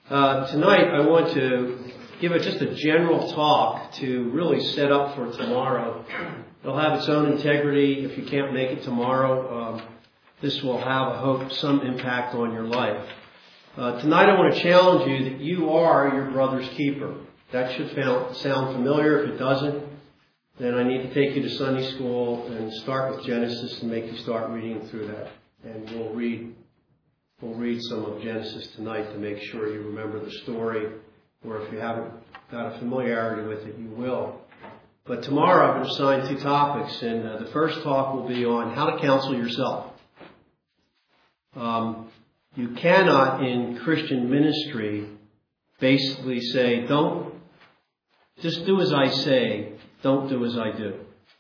Tonight I want to give just a general talk to really set up for tomorrow. It'll have its own integrity. If you can't make it tomorrow, this will have, I hope, some impact on your life. Tonight I want to challenge you that you are your brother's keeper. That should sound familiar. If it doesn't, then I need to take you to Sunday school and start with Genesis and make you start reading through that. And we'll read some of Genesis tonight to make sure you remember the story, or if you haven't got a familiarity with it, you will. But tomorrow I've been assigned two topics, and the first talk will be on how to counsel yourself. You cannot, in Christian ministry, basically say, just do as I say, don't do as I do.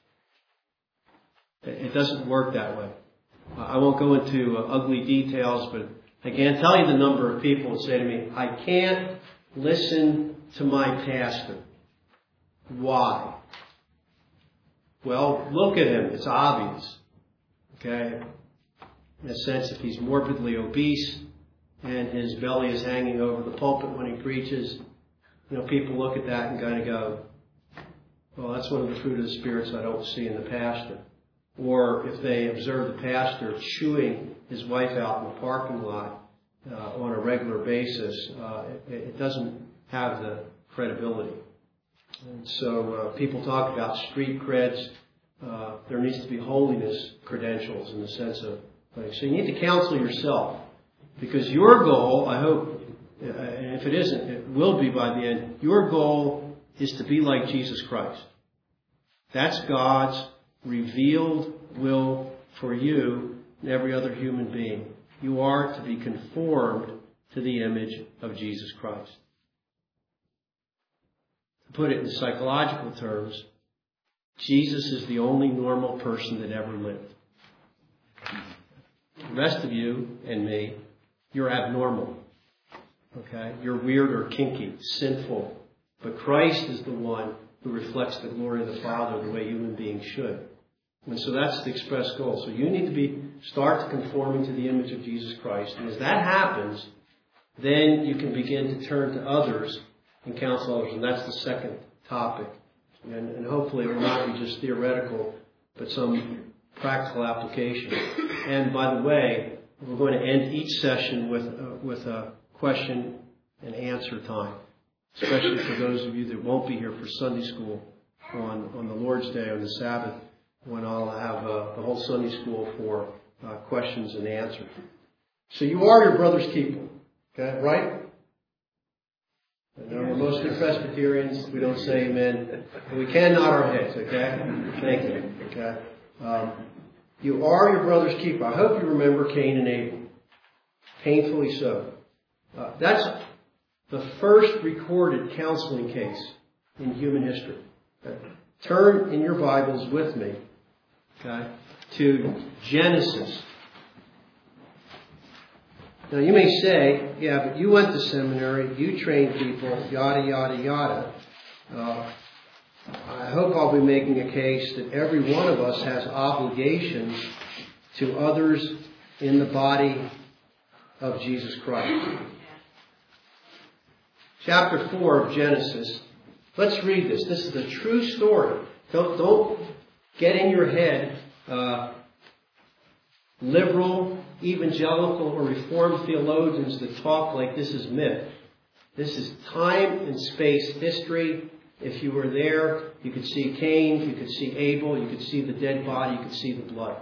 It doesn't work that way. I won't go into ugly details, but I can't tell you the number of people that say to me, I can't listen to my pastor. Why? Well, look at him. It's obvious. Okay? In a sense, if he's morbidly obese and his belly is hanging over the pulpit when he preaches, people look at that and kind of go, well, that's one of the fruit of the spirits I don't see in the pastor. Or if they observe the pastor chewing his wife out in the parking lot on a regular basis, it doesn't have the credibility. And so people talk about street creds. There needs to be holiness credentials in the sense of, so you need to counsel yourself. Because your goal, I hope, and if it isn't, it will be by the end, your goal is to be like Jesus Christ. That's God's revealed will for you and every other human being. You are to be conformed to the image of Jesus Christ. To put it in psychological terms, Jesus is the only normal person that ever lived. The rest of you and me, you're abnormal. Okay? You're weird or kinky, sinful. But Christ is the one who reflects the glory of the Father the way human beings should. And so that's the express goal. So you need to start conforming to the image of Jesus Christ. And as that happens, then you can begin to turn to others and counsel others. And that's the second topic. And hopefully it will not be just theoretical, but some practical application. And by the way, we're going to end each session with a question and answer time, especially for those of you that won't be here for Sunday school on the Lord's Day, on the Sabbath, when I'll have the whole Sunday school for questions and answers. So you are your brother's keeper, okay, right? I know we're mostly Presbyterians. We don't say amen. But we can nod our heads, okay? Thank you, okay? You are your brother's keeper. I hope you remember Cain and Abel. Painfully so. That's the first recorded counseling case in human history. Okay? Turn in your Bibles with me, okay, to Genesis. Now you may say, yeah, but you went to seminary, you trained people, yada, yada, yada. I hope I'll be making a case that every one of us has obligations to others in the body of Jesus Christ. Chapter 4 of Genesis. Let's read this. This is a true story. Don't get in your head liberal, evangelical, or reformed theologians that talk like this is myth. This is time and space history. If you were there, you could see Cain, you could see Abel, you could see the dead body, you could see the blood.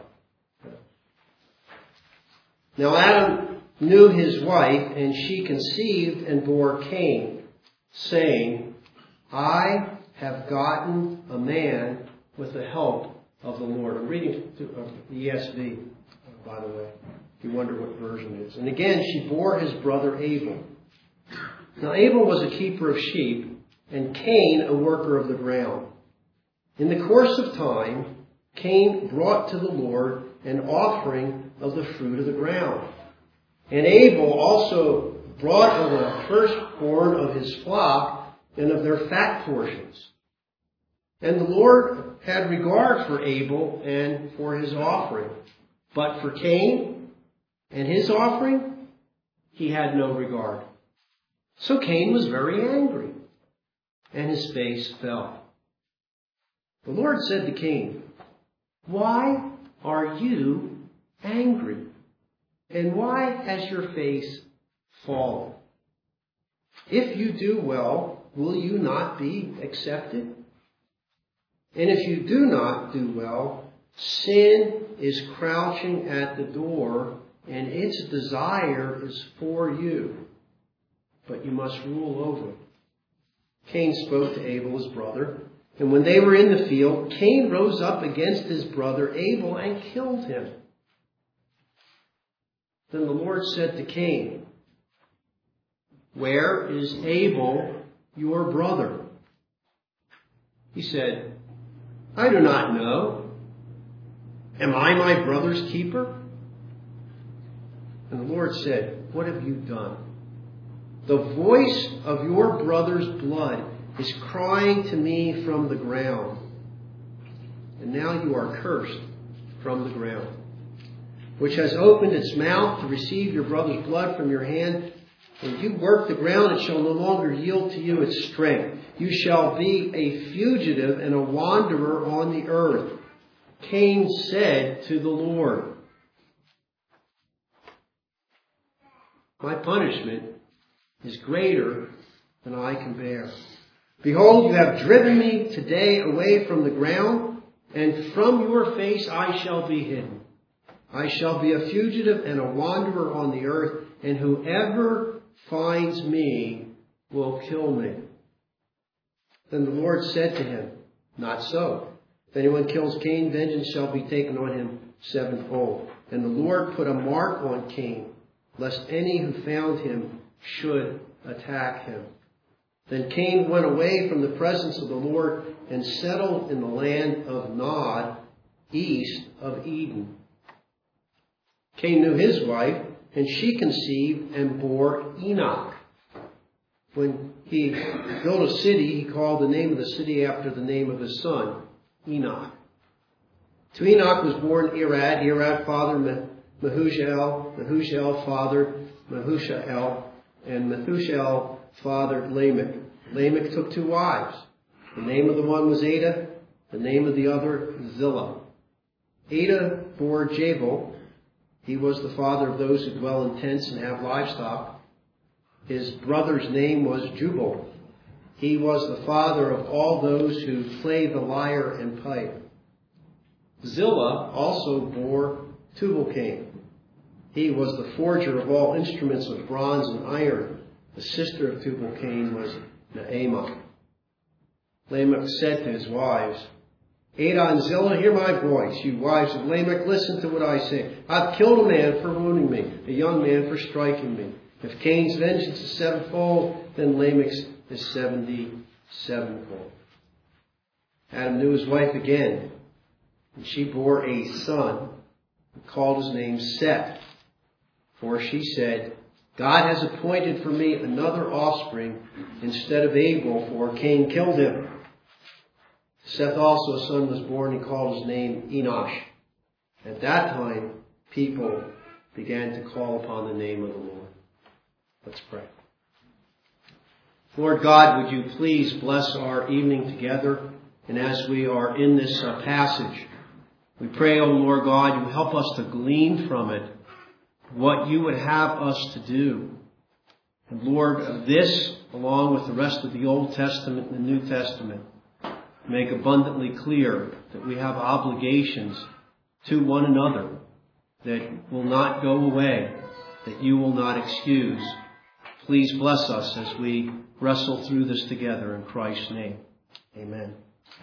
Now Adam knew his wife, and she conceived and bore Cain, saying, I have gotten a man with the help of the Lord. I'm reading the ESV, by the way, if you wonder what version it is. And again, she bore his brother Abel. Now Abel was a keeper of sheep, and Cain a worker of the ground. In the course of time, Cain brought to the Lord an offering of the fruit of the ground. And Abel also brought of the firstborn of his flock and of their fat portions. And the Lord had regard for Abel and for his offering. But for Cain and his offering, he had no regard. So Cain was very angry, and his face fell. The Lord said to Cain, "Why are you angry? And why has your face fallen? If you do well, will you not be accepted? And if you do not do well, sin is crouching at the door, and its desire is for you, but you must rule over it." Cain spoke to Abel, his brother, and when they were in the field, Cain rose up against his brother Abel and killed him. Then the Lord said to Cain, "Where is Abel, your brother?" He said, "I do not know. Am I my brother's keeper?" And the Lord said, "What have you done? The voice of your brother's blood is crying to me from the ground. And now you are cursed from the ground, which has opened its mouth to receive your brother's blood from your hand. When you work the ground, it shall no longer yield to you its strength. You shall be a fugitive and a wanderer on the earth." Cain said to the Lord, "My punishment is greater than I can bear. Behold, you have driven me today away from the ground, and from your face I shall be hidden. I shall be a fugitive and a wanderer on the earth, and whoever finds me will kill me." Then the Lord said to him, "Not so. If anyone kills Cain, vengeance shall be taken on him sevenfold." And the Lord put a mark on Cain, lest any who found him should attack him. Then Cain went away from the presence of the Lord and settled in the land of Nod, east of Eden. Cain knew his wife, and she conceived and bore Enoch. When he built a city, he called the name of the city after the name of his son, Enoch. To Enoch was born Irad. Irad fathered Mehujael. Mehujael fathered Mehushael. And Methushael fathered Lamech. Lamech took two wives. The name of the one was Ada. The name of the other, Zillah. Ada bore Jabal. He was the father of those who dwell in tents and have livestock. His brother's name was Jubal. He was the father of all those who play the lyre and pipe. Zillah also bore Tubal-Cain. He was the forger of all instruments of bronze and iron. The sister of Tubal-Cain was Naamah. Lamech said to his wives, "Ada and Zillah, hear my voice. You wives of Lamech, listen to what I say. I've killed a man for wounding me, a young man for striking me. If Cain's vengeance is sevenfold, then Lamech's is 77-fold." Adam knew his wife again, and she bore a son and called his name Seth. For she said, "God has appointed for me another offspring instead of Abel, for Cain killed him." Seth also a son was born, and called his name Enosh. At that time, people began to call upon the name of the Lord. Let's pray. Lord God, would you please bless our evening together, and as we are in this passage, we pray, O Lord God, you help us to glean from it what you would have us to do. And Lord, this, along with the rest of the Old Testament and the New Testament, make abundantly clear that we have obligations to one another that will not go away, that you will not excuse. Please bless us as we wrestle through this together in Christ's name. Amen.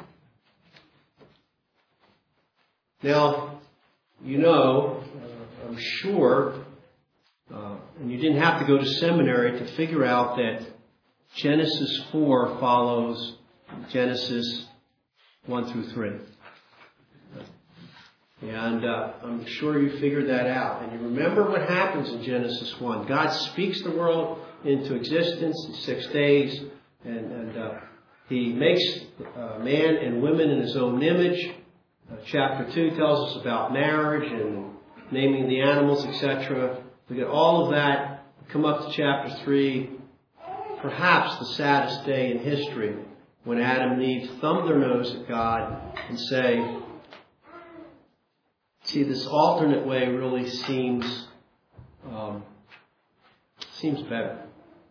Now, you know, I'm sure, and you didn't have to go to seminary to figure out that Genesis 4 follows Genesis 1 through 3. And I'm sure you figured that out. And you remember what happens in Genesis 1. God speaks the world into existence in 6 days. And he makes man and women in his own image. Chapter 2 tells us about marriage and naming the animals, etc. We get all of that. Come up to chapter 3. perhaps the saddest day in history, when Adam and Eve thumb their nose at God and say, see, this alternate way really seems better.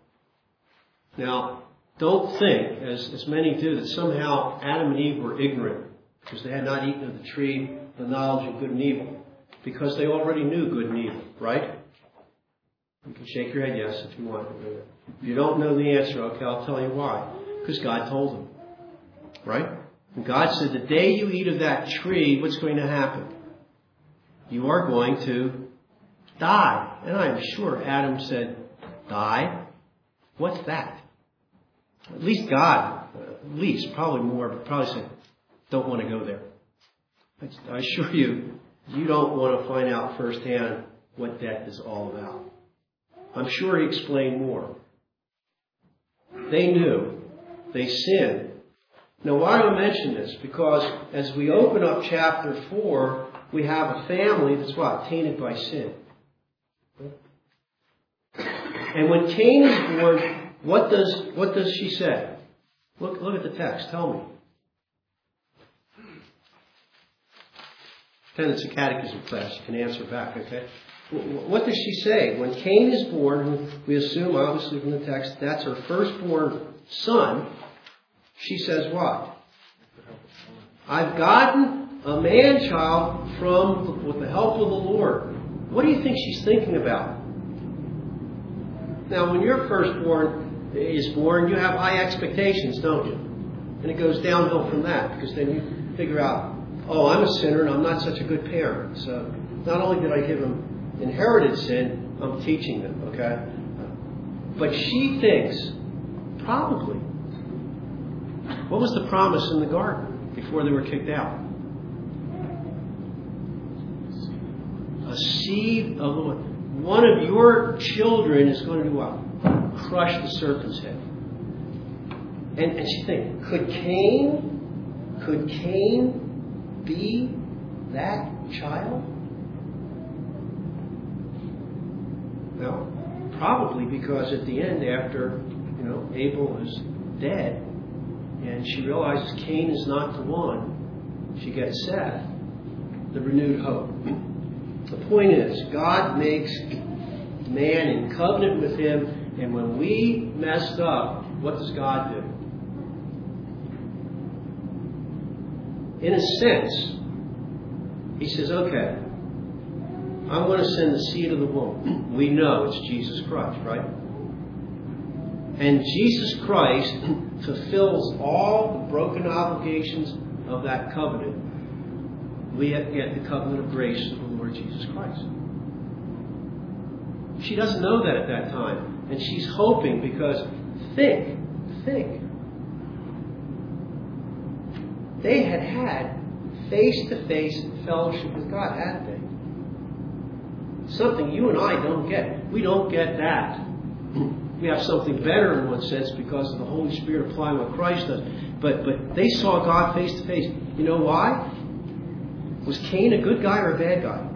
Now, don't think, as many do, that somehow Adam and Eve were ignorant because they had not eaten of the tree of the knowledge of good and evil, because they already knew good and evil, right? You can shake your head yes if you want. If you don't know the answer, okay, I'll tell you why. Because God told them, right? And God said, the day you eat of that tree, what's going to happen? You are going to die. And I am sure Adam said, die? What's that? At least God, probably more, but probably said, don't want to go there. I assure you, you don't want to find out firsthand what death is all about. I'm sure he explained more. They knew. They sinned. Now, why do I mention this? Because as we open up chapter 4, we have a family that's what? Tainted by sin. And when Cain is born, what does she say? Look at the text. Tell me. Pretend it's a catechism class. You can answer back, okay? What does she say? When Cain is born, we assume, obviously from the text, that's her firstborn son. She says what? I've gotten a man-child with the help of the Lord. What do you think she's thinking about? Now, when your firstborn is born, you have high expectations, don't you? And it goes downhill from that, because then you figure out, oh, I'm a sinner and I'm not such a good parent. So not only did I give them inherited sin, I'm teaching them, okay? But she thinks, probably, what was the promise in the garden before they were kicked out? A seed of the Lord. One of your children is going to do what? Crush the serpent's head. And she thinks, could Cain be that child? Well, probably, because at the end, after Abel is dead, and she realizes Cain is not the one, she gets Seth, the renewed hope. The point is, God makes man in covenant with him, and when we messed up, what does God do? In a sense, he says, okay, I'm going to send the seed of the womb. We know it's Jesus Christ, right? And Jesus Christ fulfills all the broken obligations of that covenant. We get the covenant of grace of the Lord Jesus Christ. She doesn't know that at that time. And she's hoping, because think. They had face-to-face fellowship with God, hadn't they? Something you and I don't get. We don't get that. We have something better in one sense because of the Holy Spirit applying what Christ does. But they saw God face-to-face. You know why? Was Cain a good guy or a bad guy?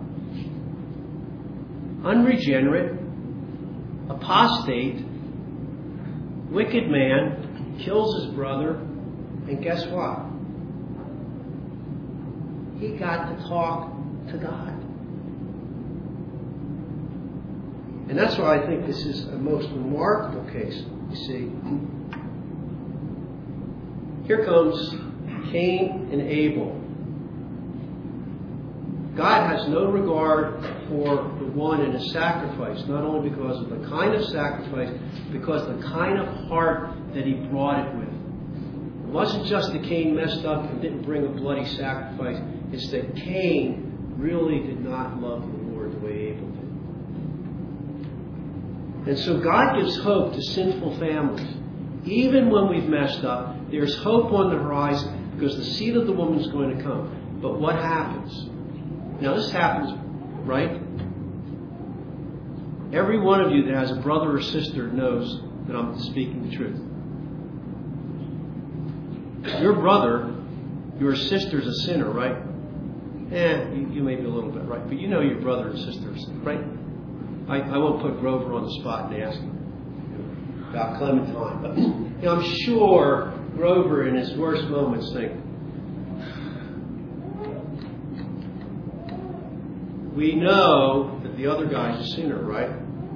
Unregenerate, apostate, wicked man, kills his brother, and guess what? He got to talk to God. And that's why I think this is a most remarkable case. You see, here comes Cain and Abel. God has no regard for the one in his sacrifice, not only because of the kind of sacrifice, because of the kind of heart that he brought it with. It wasn't just that Cain messed up and didn't bring a bloody sacrifice. It's that Cain really did not love the Lord the way Abel did. And so God gives hope to sinful families. Even when we've messed up, there's hope on the horizon because the seed of the woman is going to come. But what happens? Now this happens, right? Every one of you that has a brother or sister knows that I'm speaking the truth. Your brother, your sister's a sinner, right? You may be a little bit, right? But you know your brother and sisters, right? I won't put Grover on the spot and ask him. about Clementine. But, I'm sure Grover in his worst moments think, we know that the other guy's a sinner, right?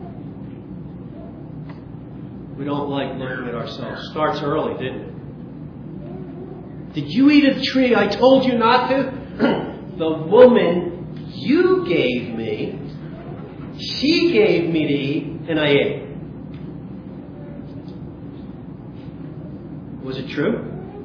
We don't like looking at ourselves. Starts early, didn't it? Did you eat of the tree I told you not to? The woman you gave me, she gave me to eat, and I ate. Was it true?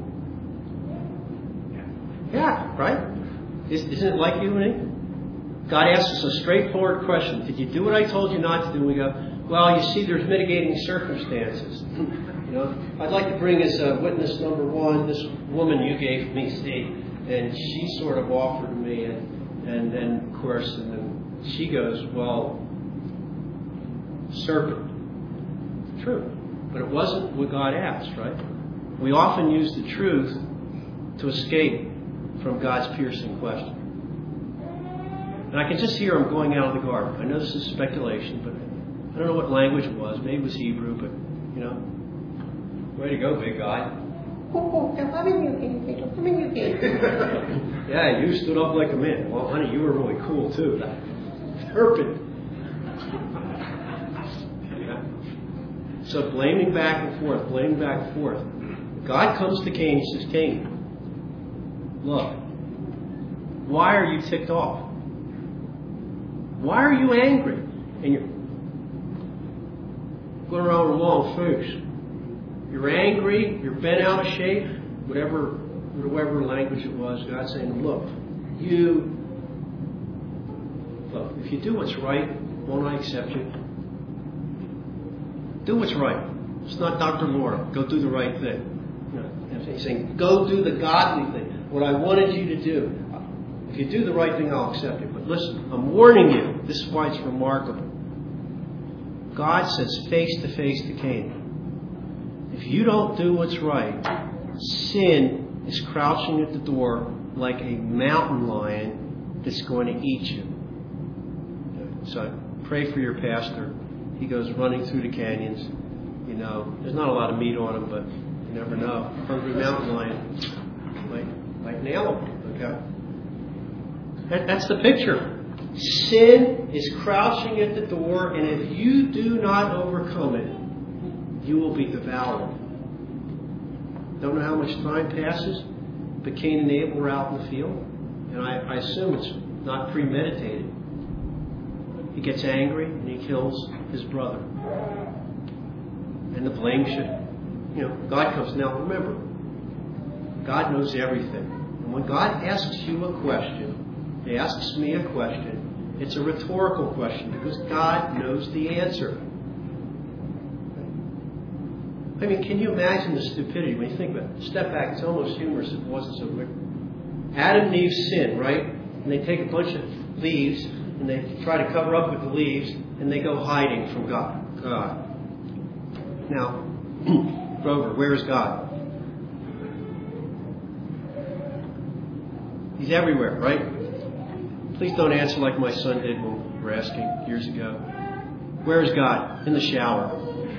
Yeah, right? Isn't it like you and me? God asks us a straightforward question. Did you do what I told you not to do? And we go, well, you see, there's mitigating circumstances. I'd like to bring as a witness number one this woman you gave me, see, and she sort of offered me, and then, of course, and then she goes, well, serpent. True. But it wasn't what God asked, right? We often use the truth to escape from God's piercing question. And I can just hear him going out of the garden. I know this is speculation, but I don't know what language it was. Maybe it was Hebrew, but, way to go, big guy. Yeah, you stood up like a man. Well, honey, you were really cool, too. Serpent. So blaming back and forth. God comes to Cain and says, Cain, look, why are you ticked off? Why are you angry? And you're going around with a long face. You're angry, you're bent out of shape, whatever language it was. God's saying, look, if you do what's right, won't I accept you? Do what's right. It's not Dr. Laura. Go do the right thing. He's saying, go do the godly thing. What I wanted you to do. If you do the right thing, I'll accept it. But listen, I'm warning you. This is why it's remarkable. God says face to face to Cain, if you don't do what's right, sin is crouching at the door like a mountain lion that's going to eat you. So pray for your pastor. He goes running through the canyons. There's not a lot of meat on him, but you never know. Hungry mountain lion might nail him. Okay. That's the picture. Sin is crouching at the door, and if you do not overcome it, you will be devoured. Don't know how much time passes, but Cain and Abel were out in the field, and I assume it's not premeditated. He gets angry and he kills his brother. And the blame should, God comes. Now remember, God knows everything. And when God asks you a question, He asks me a question, it's a rhetorical question because God knows the answer. I mean, can you imagine the stupidity when you think about it? Step back, it's almost humorous if it wasn't so wicked. Adam and Eve sin, right? And they take a bunch of leaves and they try to cover up with the leaves and they go hiding from God. Now, Grover, where is God? He's everywhere, right? Please don't answer like my son did when we were asking years ago. Where is God? In the shower.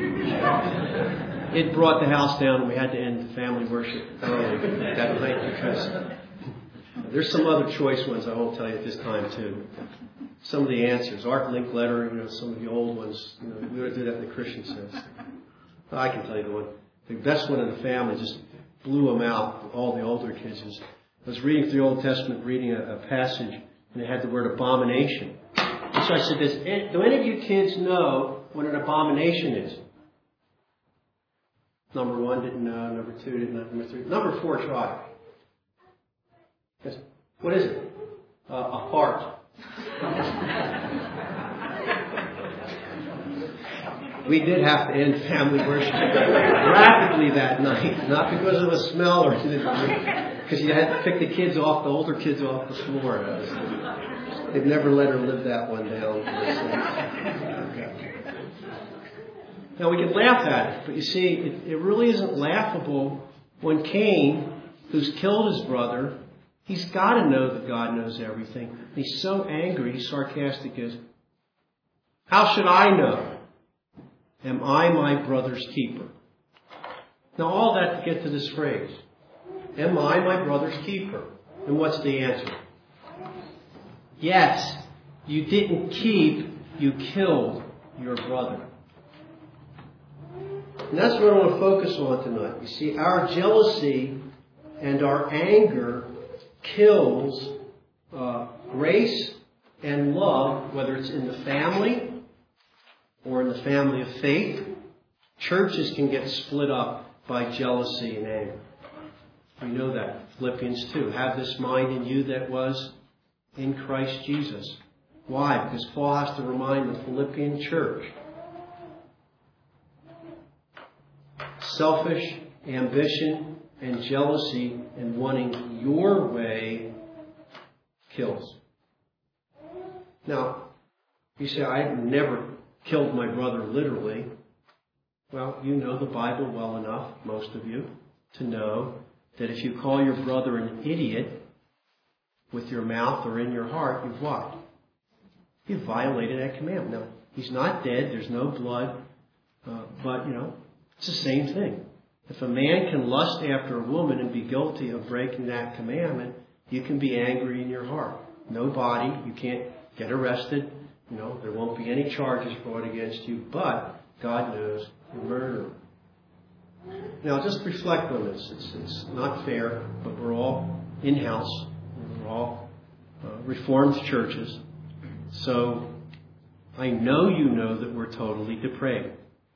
It brought the house down and we had to end the family worship early that night because there's some other choice ones I won't tell you at this time too. Some of the answers, Ark Link letter, some of the old ones, we ought to do that in the Christian sense. I can tell you the one. The best one in the family just blew them out, all the older kids. I was reading through the Old Testament, reading a passage, and it had the word abomination. And so I said this, do any of you kids know what an abomination is? Number 1 didn't know, number 2 didn't know, number 3. Number 4 tried. Yes. What is it? A fart. We did have to end family worship rapidly that night, not because of the smell or anything, because you had to pick the kids off, the older kids off the floor. They'd never let her live that one down. Okay. Now we can laugh at it, but you see, it really isn't laughable when Cain, who's killed his brother, he's got to know that God knows everything. He's so angry, he's sarcastic as, how should I know? Am I my brother's keeper? Now all that to get to this phrase. Am I my brother's keeper? And what's the answer? Yes. You didn't keep, you killed your brother. And that's what I want to focus on tonight. You see, our jealousy and our anger kills grace and love, whether it's in the family or in the family of faith. Churches can get split up by jealousy and anger. We know that. Philippians 2. Have this mind in you that was in Christ Jesus. Why? Because Paul has to remind the Philippian church. Selfish ambition and jealousy and wanting your way kills. Now, you say, I've never killed my brother literally. Well, you know the Bible well enough, most of you, to know that if you call your brother an idiot with your mouth or in your heart, you've what? You've violated that commandment. Now, he's not dead. There's no blood. But, it's the same thing. If a man can lust after a woman and be guilty of breaking that commandment, you can be angry in your heart. No body. You can't get arrested. There won't be any charges brought against you. But God knows you're a murderer. Now, just reflect on this. It's not fair, but we're all in-house. We're all Reformed churches. So I know you know that we're totally depraved.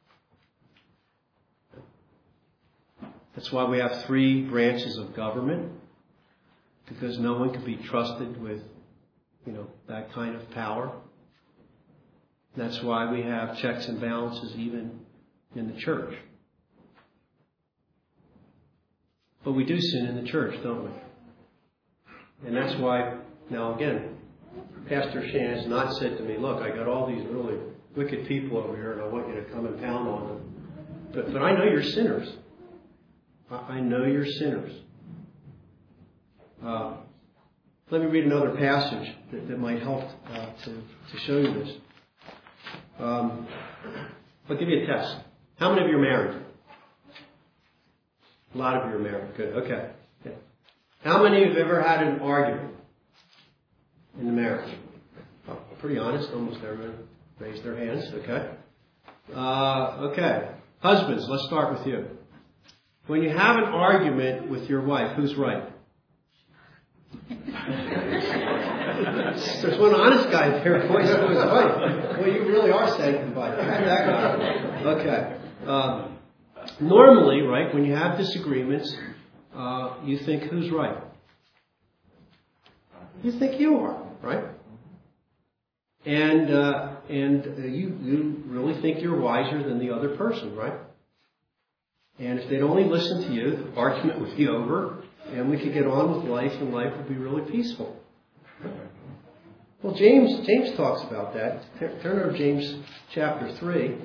That's why we have 3 branches of government, because no one can be trusted with, that kind of power. That's why we have checks and balances even in the church. But we do sin in the church, don't we? And that's why, now again, Pastor Shan has not said to me, look, I got all these really wicked people over here and I want you to come and pound on them. But I know you're sinners. I know you're sinners. Let me read another passage that might help to show you this. I'll give you a test. How many of you are married? A lot of you are married. Good. Okay. How many of you have ever had an argument in the marriage? Oh, pretty honest. Almost everyone raised their hands. Okay. Okay. Husbands, let's start with you. When you have an argument with your wife, who's right? There's one honest guy there pointing to his wife. Well, you really are sanctified. That guy. Okay. Normally, right, when you have disagreements, you think who's right? You think you are, right? And you really think you're wiser than the other person, right? And if they'd only listen to you, the argument would be over, and we could get on with life, and life would be really peaceful. Well, James talks about that. Turn over to James chapter 3.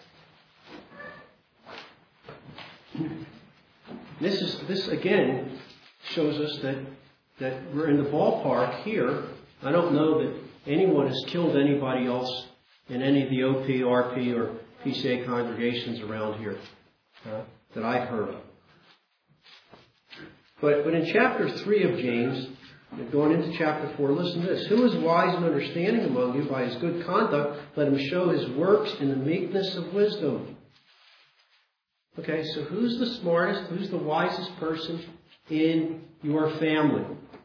This again shows us that we're in the ballpark here. I don't know that anyone has killed anybody else in any of the OP, RP, or PCA congregations around here that I've heard of. But in chapter 3 of James, going into chapter 4, listen to this. Who is wise and understanding among you? By his good conduct, let him show his works in the meekness of wisdom. Okay, so who's the smartest, who's the wisest person in your family?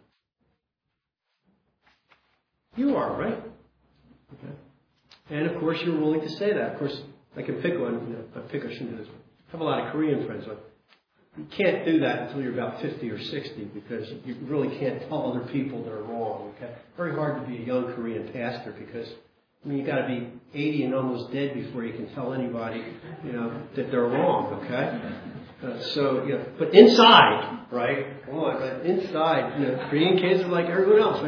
You are, right? Okay. And of course, you're willing to say that. Of course, I can pick one. I shouldn't do this. I have a lot of Korean friends. You can't do that until you're about 50 or 60 because you really can't tell other people they're wrong. Okay, very hard to be a young Korean pastor because you got to be 80 and almost dead before you can tell anybody, that they're wrong. Okay, but inside, right? Come on, but inside, Korean kids are like everyone else.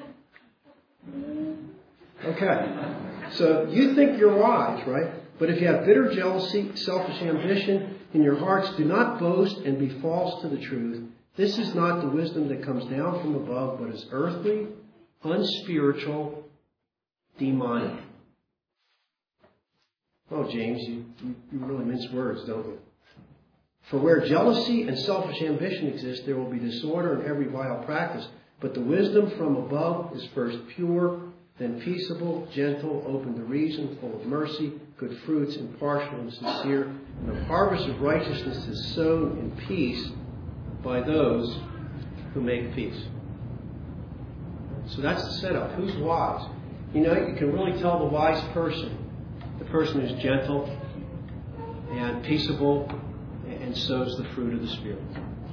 Okay, so you think you're wise, right? But if you have bitter jealousy, selfish ambition in your hearts, do not boast and be false to the truth. This is not the wisdom that comes down from above, but is earthly, unspiritual, demonic. Oh, James, you really mince words, don't you? For where jealousy and selfish ambition exist, there will be disorder in every vile practice. But the wisdom from above is first pure, then peaceable, gentle, open to reason, full of mercy, good fruits, impartial and sincere. And the harvest of righteousness is sown in peace by those who make peace. So that's the setup. Who's wise? You can really tell the wise person. The person who's gentle and peaceable and sows the fruit of the Spirit.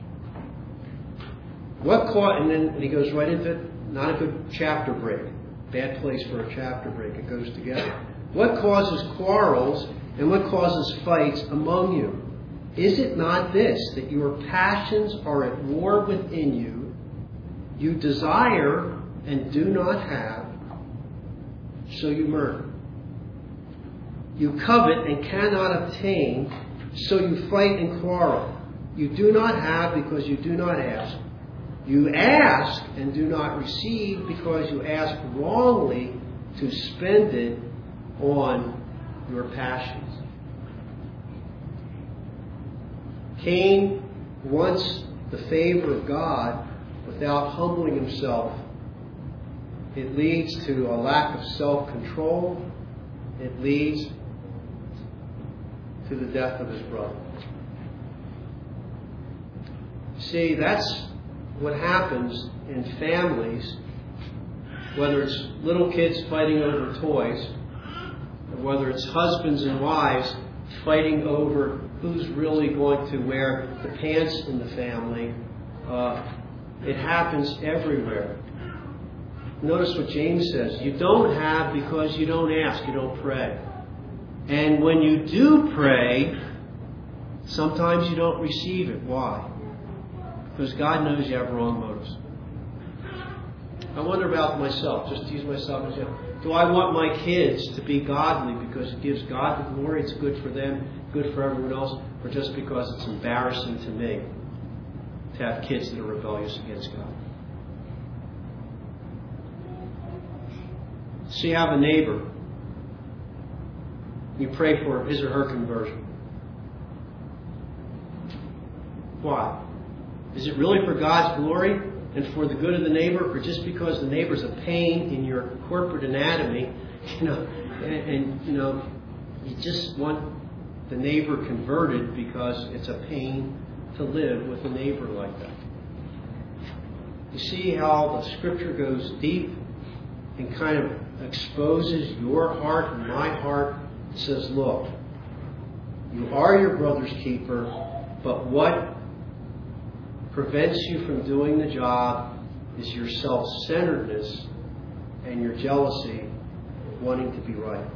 And then he goes right into it. Not a good chapter break. Bad place for a chapter break. It goes together. What causes quarrels and what causes fights among you? Is it not this, that your passions are at war within you? You desire and do not have, so you murder. You covet and cannot obtain, so you fight and quarrel. You do not have because you do not ask. You ask and do not receive because you ask wrongly to spend it on your passions. Cain wants the favor of God without humbling himself. It leads to a lack of self-control. It leads to the death of his brother. See, that's what happens in families, whether it's little kids fighting over toys, or whether it's husbands and wives fighting over who's really going to wear the pants in the family. It happens everywhere. Notice what James says. You don't have because you don't ask, you don't pray. And when you do pray, sometimes you don't receive it. Why? Because God knows you have wrong motives. I wonder about myself, just to use myself as an example. Do I want my kids to be godly because it gives God the glory, it's good for them, good for everyone else, or just because it's embarrassing to me to have kids that are rebellious against God? So you have a neighbor. You pray for his or her conversion. Why? Is it really for God's glory and for the good of the neighbor, or just because the neighbor's a pain in your corporate anatomy, you just want the neighbor converted because it's a pain to live with a neighbor like that? You see how the Scripture goes deep and kind of exposes your heart and my heart. It says, look, you are your brother's keeper, but what prevents you from doing the job is your self-centeredness and your jealousy, wanting to be right.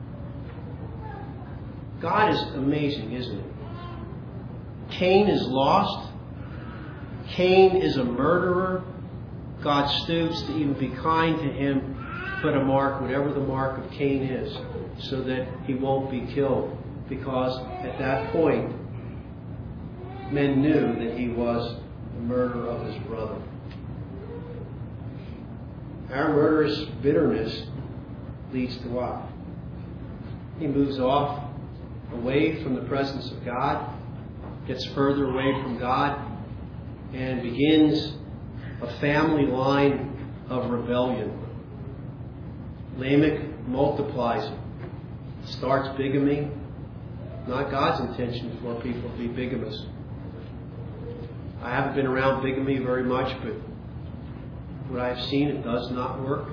God is amazing, isn't it? Cain is lost. Cain is a murderer. God stoops to even be kind to him, put a mark, whatever the mark of Cain is, so that he won't be killed. Because at that point, men knew that he was the murderer of his brother. Our murderous bitterness leads to what? He moves off, away from the presence of God, gets further away from God, and begins a family line of rebellion. Lamech multiplies it. Starts bigamy. Not God's intention for people to be bigamous. I haven't been around bigamy very much, but what I've seen, it does not work.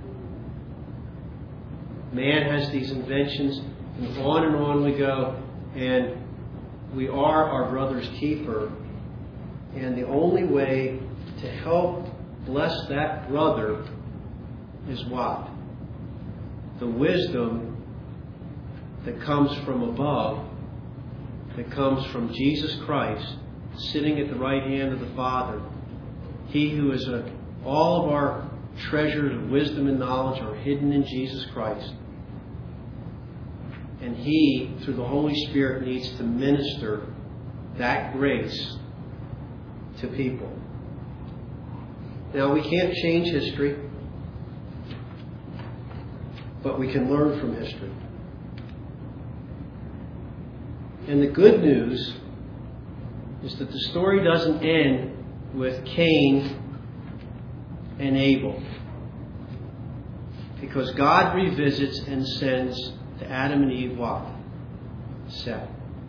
Man has these inventions, and on we go, and we are our brother's keeper. And the only way to help bless that brother is what? The wisdom that comes from above, that comes from Jesus Christ, sitting at the right hand of the Father. He who is all of our treasures of wisdom and knowledge are hidden in Jesus Christ. And He, through the Holy Spirit, needs to minister that grace to people. Now, we can't change history, but we can learn from history. And the good news is that the story doesn't end with Cain and Abel. Because God revisits and sends to Adam and Eve what? Seth.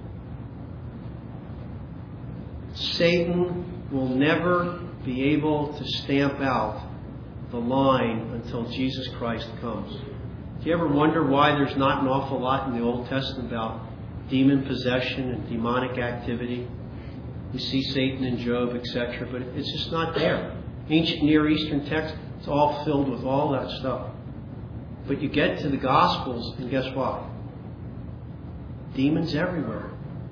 Satan will never be able to stamp out the line until Jesus Christ comes. Do you ever wonder why there's not an awful lot in the Old Testament about demon possession and demonic activity? We see Satan in Job, etc., but it's just not there. Ancient Near Eastern text, it's all filled with all that stuff. But you get to the Gospels, and guess what? Demons everywhere.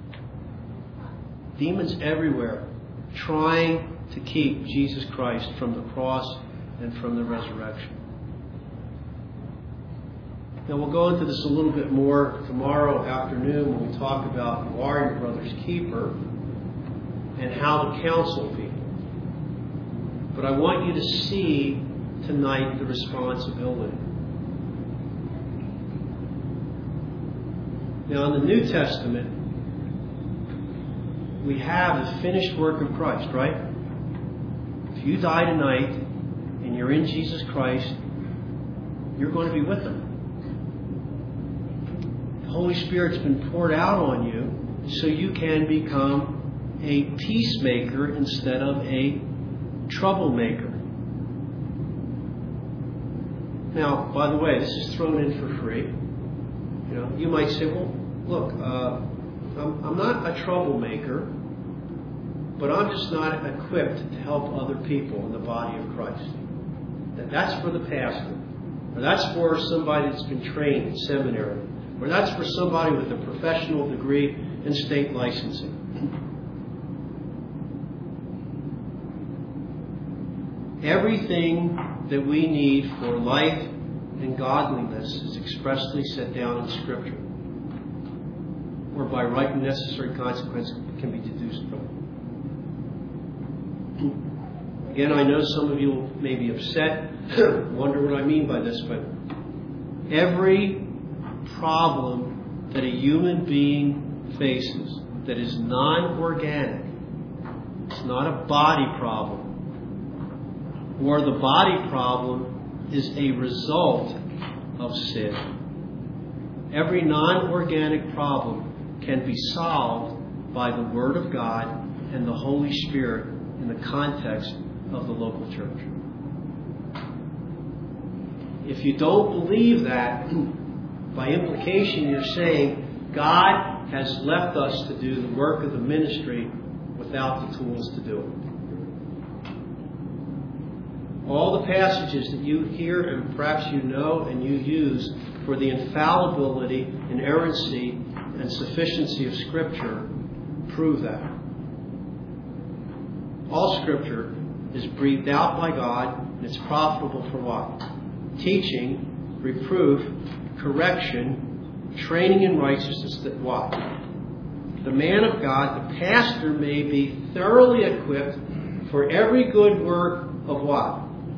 Demons everywhere trying to keep Jesus Christ from the cross and from the resurrection. Now we'll go into this a little bit more tomorrow afternoon when we talk about you are your brother's keeper and how to counsel people. But I want you to see tonight the responsibility. Now in the New Testament, we have the finished work of Christ, right? If you die tonight and you're in Jesus Christ, you're going to be with Him. The Holy Spirit's been poured out on you so you can become a peacemaker instead of a troublemaker. Now, by the way, this is thrown in for free. You know, you might say, well, look, I'm not a troublemaker, but I'm just not equipped to help other people in the body of Christ. That's for the pastor. Or that's for somebody that's been trained in seminary. Or that's for somebody with a professional degree in state licensing. Everything that we need for life and godliness is expressly set down in Scripture, or by right and necessary consequence can be deduced from it. Again, I know some of you may be upset, wonder what I mean by this, but every problem that a human being faces that is non-organic, it's not a body problem, or the body problem is a result of sin. Every non-organic problem can be solved by the Word of God and the Holy Spirit in the context of the local church. If you don't believe that, by implication you're saying God has left us to do the work of the ministry without the tools to do it. All the passages that you hear and perhaps you know and you use for the infallibility, inerrancy, and sufficiency of Scripture prove that. All Scripture is breathed out by God, and it's profitable for what? Teaching, reproof, correction, training in righteousness, that what? The man of God, the pastor, may be thoroughly equipped for every good work of what?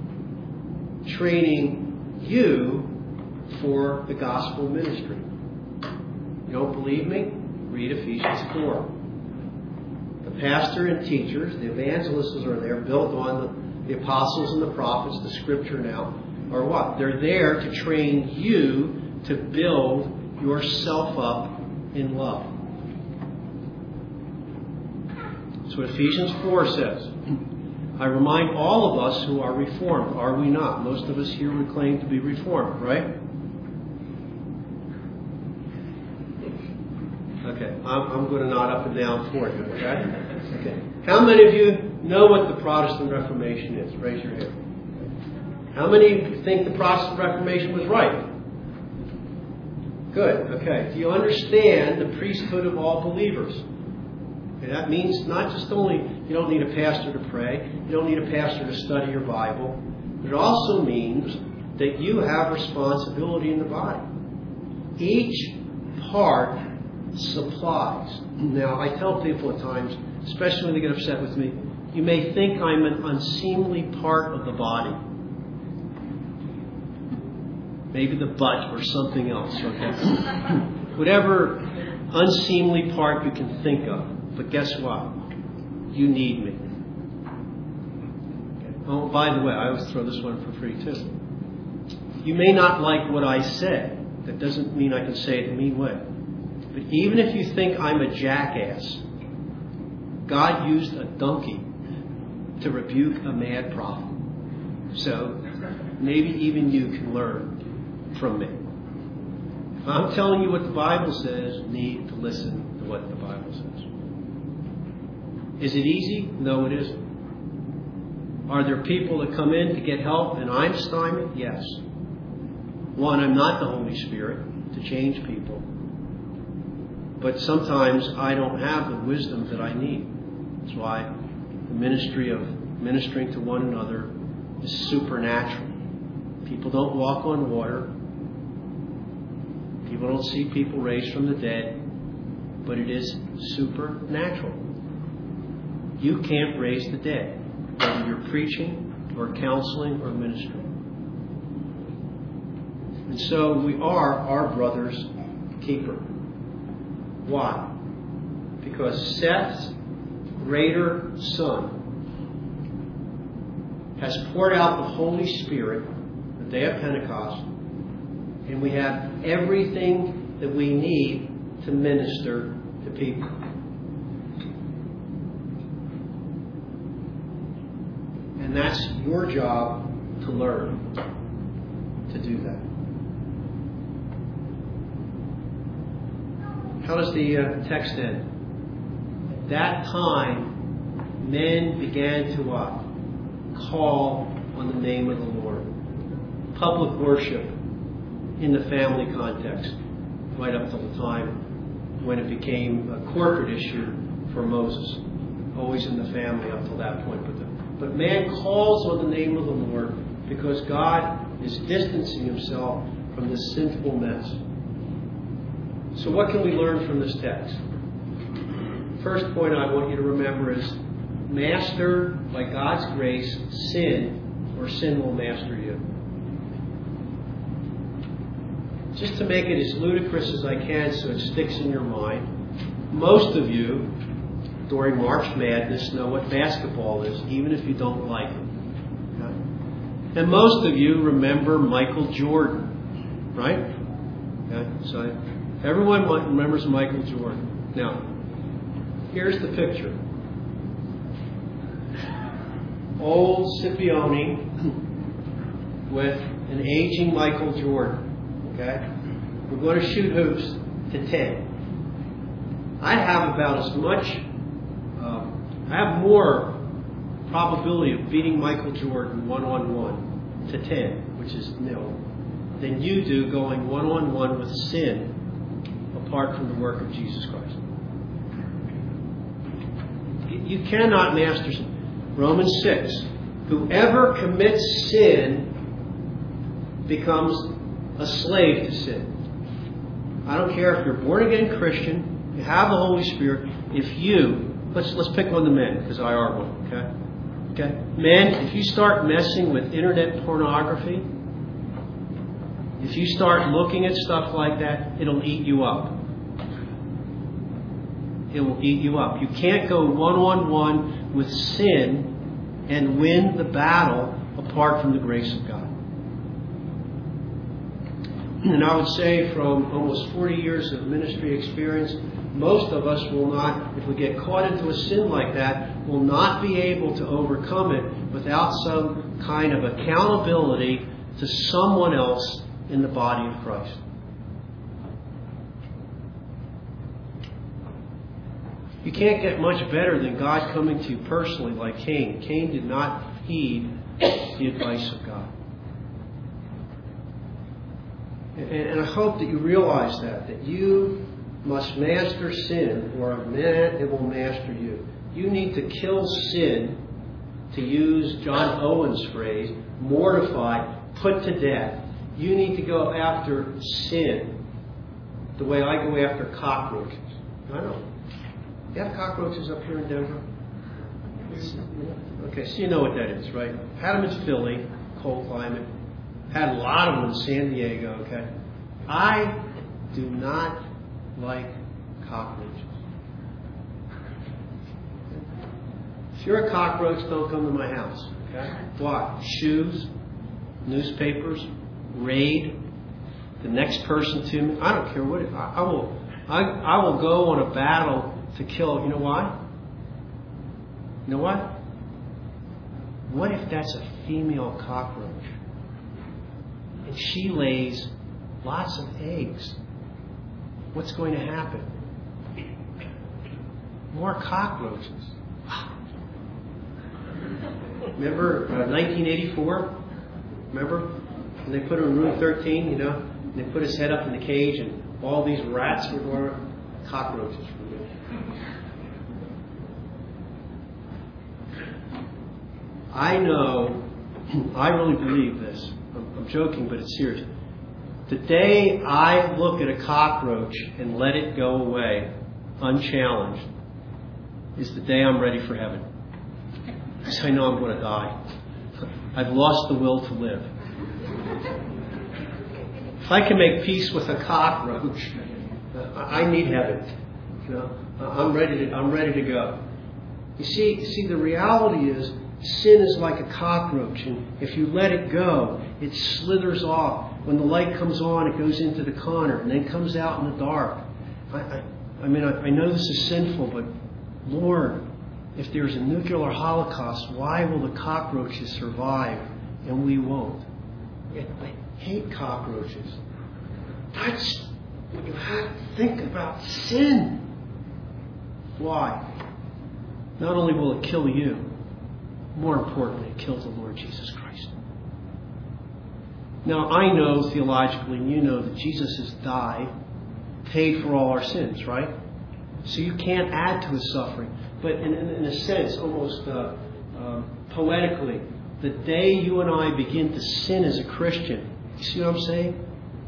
Training you for the gospel ministry. You don't believe me? Read Ephesians 4. The pastor and teachers, the evangelists are there, built on the apostles and the prophets, the Scripture now, are what? They're there to train you to build yourself up in love. That's what Ephesians 4 says. I remind all of us who are reformed, are we not? Most of us here would claim to be reformed, right? Okay, I'm going to nod up and down for you, okay? Okay. How many of you know what the Protestant Reformation is? Raise your hand. How many of you think the Protestant Reformation was right? Good, okay. Do you understand the priesthood of all believers? Okay, that means not just only you don't need a pastor to pray, you don't need a pastor to study your Bible, but it also means that you have responsibility in the body. Each part supplies. Now, I tell people at times, especially when they get upset with me, you may think I'm an unseemly part of the body. Maybe the butt or something else, okay? Whatever unseemly part you can think of. But guess what? You need me. Okay. Oh, by the way, I always throw this one for free too. You may not like what I say. That doesn't mean I can say it in a mean way. But even if you think I'm a jackass, God used a donkey to rebuke a mad prophet. So maybe even you can learn from me. If I'm telling you what the Bible says, you need to listen to what the Bible says. Is it easy? No, it isn't. Are there people that come in to get help and I'm stymied? Yes. One, I'm not the Holy Spirit to change people. But sometimes I don't have the wisdom that I need. That's why the ministry of ministering to one another is supernatural. People don't walk on water. People don't see people raised from the dead. But it is supernatural. You can't raise the dead, whether you're preaching or counseling or ministering. And so we are our brother's keeper. Why? Because Seth's greater Son has poured out the Holy Spirit the day of Pentecost, and we have everything that we need to minister to people. And that's your job to learn to do that. How does the text end? At that time, men began to what? Call on the name of the Lord. Public worship in the family context, right up to the time when it became a corporate issue for Moses. Always in the family up till that point. But man calls on the name of the Lord because God is distancing himself from this sinful mess. So what can we learn from this text? First point I want you to remember is master, by God's grace, sin, or sin will master you. Just to make it as ludicrous as I can so it sticks in your mind, most of you during March Madness know what basketball is, even if you don't like it. Okay? And most of you remember Michael Jordan, right? Okay? So everyone remembers Michael Jordan. Now, here's the picture. Old Scipione with an aging Michael Jordan. Okay? We're going to shoot hoops to 10. I have about as much, I have more probability of beating Michael Jordan 1-on-1 to 10, which is nil, than you do going 1-on-1 with sin apart from the work of Jesus Christ. You cannot master sin. Romans 6. Whoever commits sin becomes a slave to sin. I don't care if you're born again Christian, you have the Holy Spirit. If you, let's pick on the men, because I are one, okay? Men, if you start messing with internet pornography, if you start looking at stuff like that, it'll eat you up. It will eat you up. You can't go 1-on-1 with sin and win the battle apart from the grace of God. And I would say from almost 40 years of ministry experience, most of us will not, if we get caught into a sin like that, will not be able to overcome it without some kind of accountability to someone else in the body of Christ. You can't get much better than God coming to you personally like Cain. Cain did not heed the advice of God. And I hope that you realize that you must master sin, or it will master you. You need to kill sin, to use John Owen's phrase, mortify, put to death. You need to go after sin the way I go after cockroaches. I know. You have cockroaches up here in Denver? Okay, so you know what that is, right? Had them in Philly, cold climate. Had a lot of them in San Diego, okay? I do not like cockroaches. If you're a cockroach, don't come to my house. Okay? Why? Shoes, newspapers, raid, the next person to me. I don't care what it is. I will go on a battle to kill. You know why? You know what? What if that's a female cockroach? And she lays lots of eggs. What's going to happen? More cockroaches. Remember 1984? Remember? When they put him in room 13, you know? And they put his head up in the cage and all these rats were going, cockroaches were there. I know, I really believe this. I'm joking, but it's serious. The day I look at a cockroach and let it go away unchallenged is the day I'm ready for heaven. Because I know I'm going to die. I've lost the will to live. If I can make peace with a cockroach, I need heaven. You know, I'm ready to go. You see, the reality is, sin is like a cockroach, and if you let it go, it slithers off. When the light comes on, it goes into the corner, and then comes out in the dark. I know this is sinful, but Lord, if there's a nuclear holocaust, why will the cockroaches survive and we won't? I hate cockroaches. That's when you have to think about sin. Why? Not only will it kill you, more importantly, it kills the Lord Jesus Christ. Now, I know theologically, and you know that Jesus has died, paid for all our sins, right? So you can't add to his suffering. But in a sense, almost poetically, the day you and I begin to sin as a Christian, you see what I'm saying?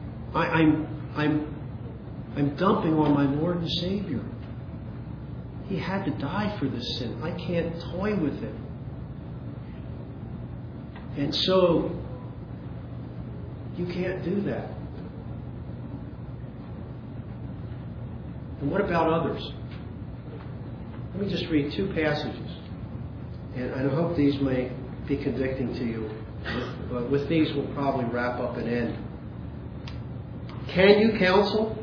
I'm dumping on my Lord and Savior. He had to die for this sin. I can't toy with it. And so, you can't do that. And what about others? Let me just read two passages. And I hope these may be convicting to you. But with these, we'll probably wrap up and end. Can you counsel?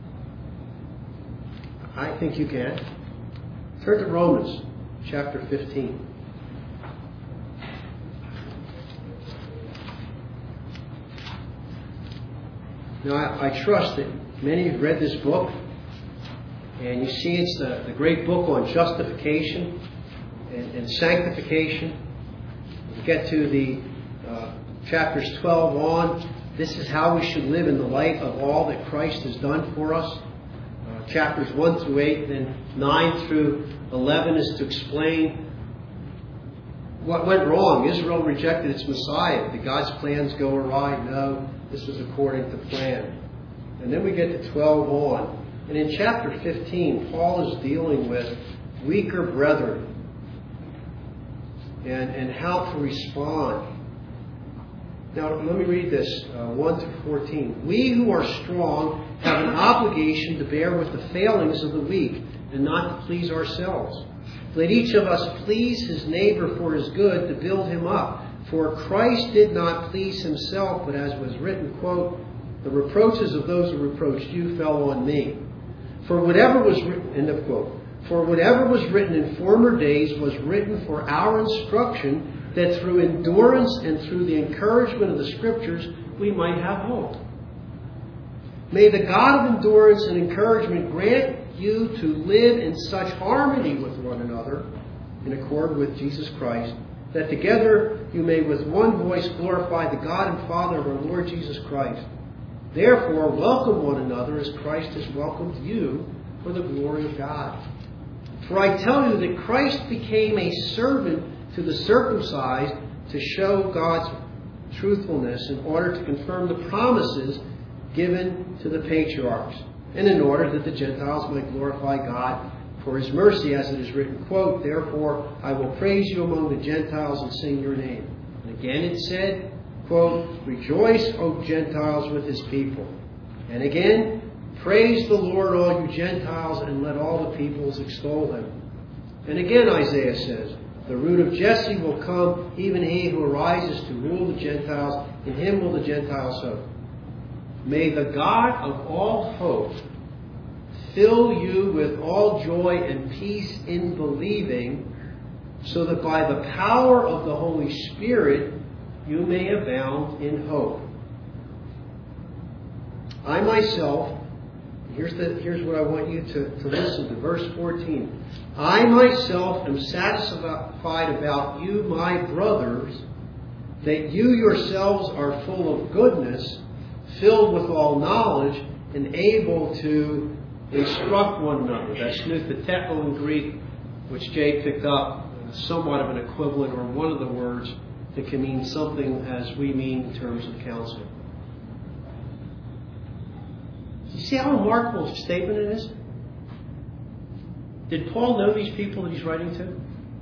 I think you can. Turn to Romans chapter 15. Now, I trust that many have read this book, and you see it's the great book on justification and sanctification. You get to the chapters 12 on, this is how we should live in the light of all that Christ has done for us. Chapters 1 through 8, then 9 through 11 is to explain what went wrong. Israel rejected its Messiah. Did God's plans go awry? No. This was according to plan. And then we get to 12 on. And in chapter 15, Paul is dealing with weaker brethren and how to respond. Now, let me read this, 1 to 14. We who are strong have an obligation to bear with the failings of the weak and not to please ourselves. Let each of us please his neighbor for his good, to build him up. For Christ did not please himself, but as was written, quote, the reproaches of those who reproached you fell on me. For whatever was written, end of quote. For whatever was written in former days was written for our instruction, that through endurance and through the encouragement of the Scriptures we might have hope. May the God of endurance and encouragement grant you to live in such harmony with one another, in accord with Jesus Christ, that together you may with one voice glorify the God and Father of our Lord Jesus Christ. Therefore, welcome one another as Christ has welcomed you for the glory of God. For I tell you that Christ became a servant to the circumcised to show God's truthfulness, in order to confirm the promises given to the patriarchs, and in order that the Gentiles might glorify God for his mercy, as it is written, quote, therefore I will praise you among the Gentiles and sing your name. And again it said, quote, rejoice, O Gentiles, with his people. And again, Praise the Lord, all you Gentiles, and let all the peoples extol him. And again Isaiah says, the root of Jesse will come, even he who arises to rule the Gentiles. In him will the Gentiles hope. May the God of all hope fill you with all joy and peace in believing, so that by the power of the Holy Spirit you may abound in hope. I myself, here's what I want you to listen to, verse 14. I myself am satisfied about you, my brothers, that you yourselves are full of goodness, filled with all knowledge, and able to instruct one another. That's nutheteto in Greek, which Jay picked up, somewhat of an equivalent or one of the words that can mean something as we mean in terms of counsel. You see how remarkable a statement it is? Did Paul know these people that he's writing to?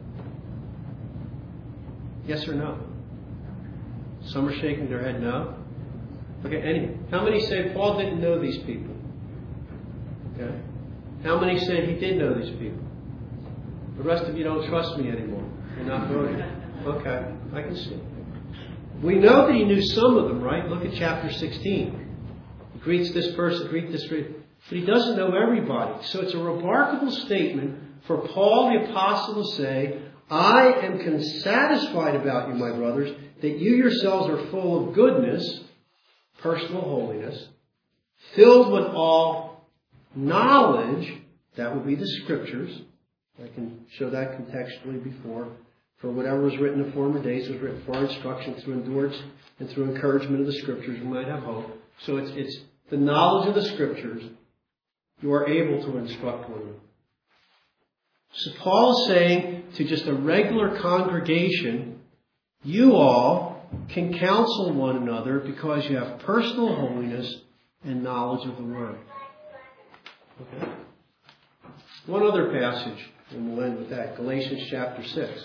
Yes or no? Some are shaking their head no. Okay, anyway, how many say Paul didn't know these people? Okay. How many say he did know these people? The rest of you don't trust me anymore. You're not voting. Okay, I can see. We know that he knew some of them, right? Look at chapter 16. He greets this person, but he doesn't know everybody. So it's a remarkable statement for Paul the Apostle to say, I am satisfied about you, my brothers, that you yourselves are full of goodness, personal holiness, filled with all knowledge. That would be the Scriptures. I can show that contextually before. For whatever was written in former days was written for our instruction, through endurance and through encouragement of the Scriptures, we might have hope. So it's the knowledge of the Scriptures. You are able to instruct one another. So Paul is saying to just a regular congregation, you all can counsel one another because you have personal holiness and knowledge of the Word. Okay. One other passage, and we'll end with that. Galatians chapter 6.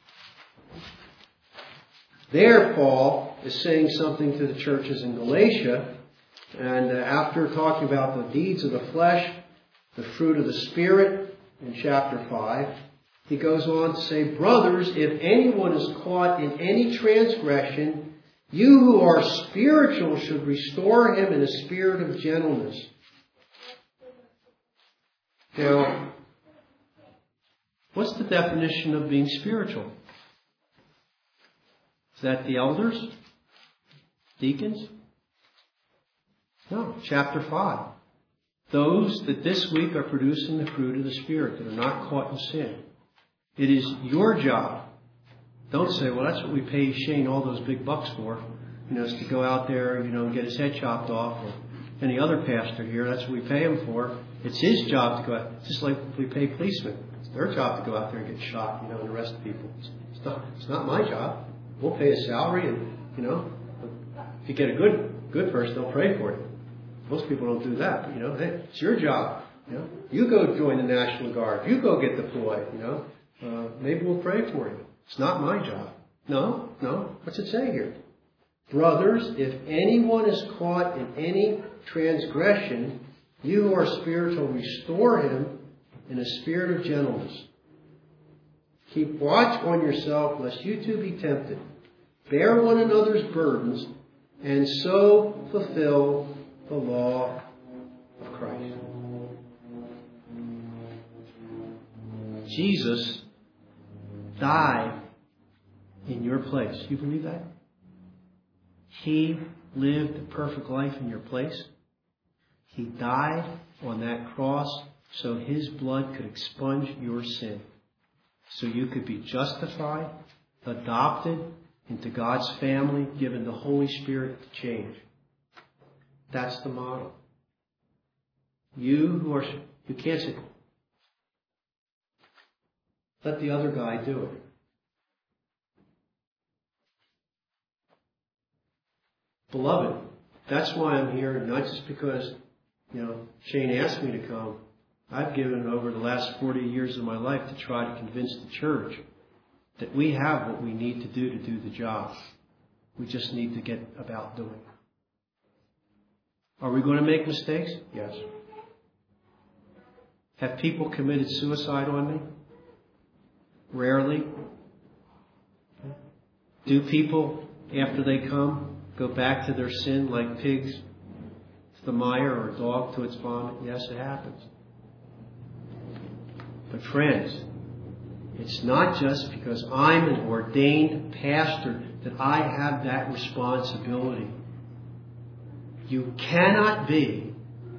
There, Paul is saying something to the churches in Galatia. And after talking about the deeds of the flesh, the fruit of the Spirit in chapter 5, he goes on to say, brothers, if anyone is caught in any transgression, you who are spiritual should restore him in a spirit of gentleness. Now, what's the definition of being spiritual? Is that the elders? Deacons? No, chapter 5. Those that this week are producing the fruit of the Spirit, that are not caught in sin. It is your job. Don't say, well, that's what we pay Shane all those big bucks for. Is to go out there, and get his head chopped off. Or any other pastor here, that's what we pay him for. It's his job to go out. Just like we pay policemen. It's their job to go out there and get shot, and arrest people. It's not my job. We'll pay a salary, and, if you get a good person, they'll pray for you. Most people don't do that. But, hey, it's your job. You go join the National Guard. You go get deployed. Maybe we'll pray for you. It's not my job. No. What's it say here? Brothers, if anyone is caught in any transgression, you who are spiritual, restore him in a spirit of gentleness. Keep watch on yourself, lest you too be tempted. Bear one another's burdens, and so fulfill the law of Christ. Jesus died in your place. You believe that? He lived a perfect life in your place. He died on that cross so his blood could expunge your sin. So you could be justified, adopted into God's family, given the Holy Spirit to change. That's the model. You can't say, let the other guy do it. Beloved, that's why I'm here, not just because, Shane asked me to come. I've given over the last 40 years of my life to try to convince the church that we have what we need to do the job. We just need to get about doing it. Are we going to make mistakes? Yes. Have people committed suicide on me? Rarely. Do people, after they come, go back to their sin like pigs to the mire or a dog to its vomit? Yes, it happens. But friends, it's not just because I'm an ordained pastor that I have that responsibility. You cannot be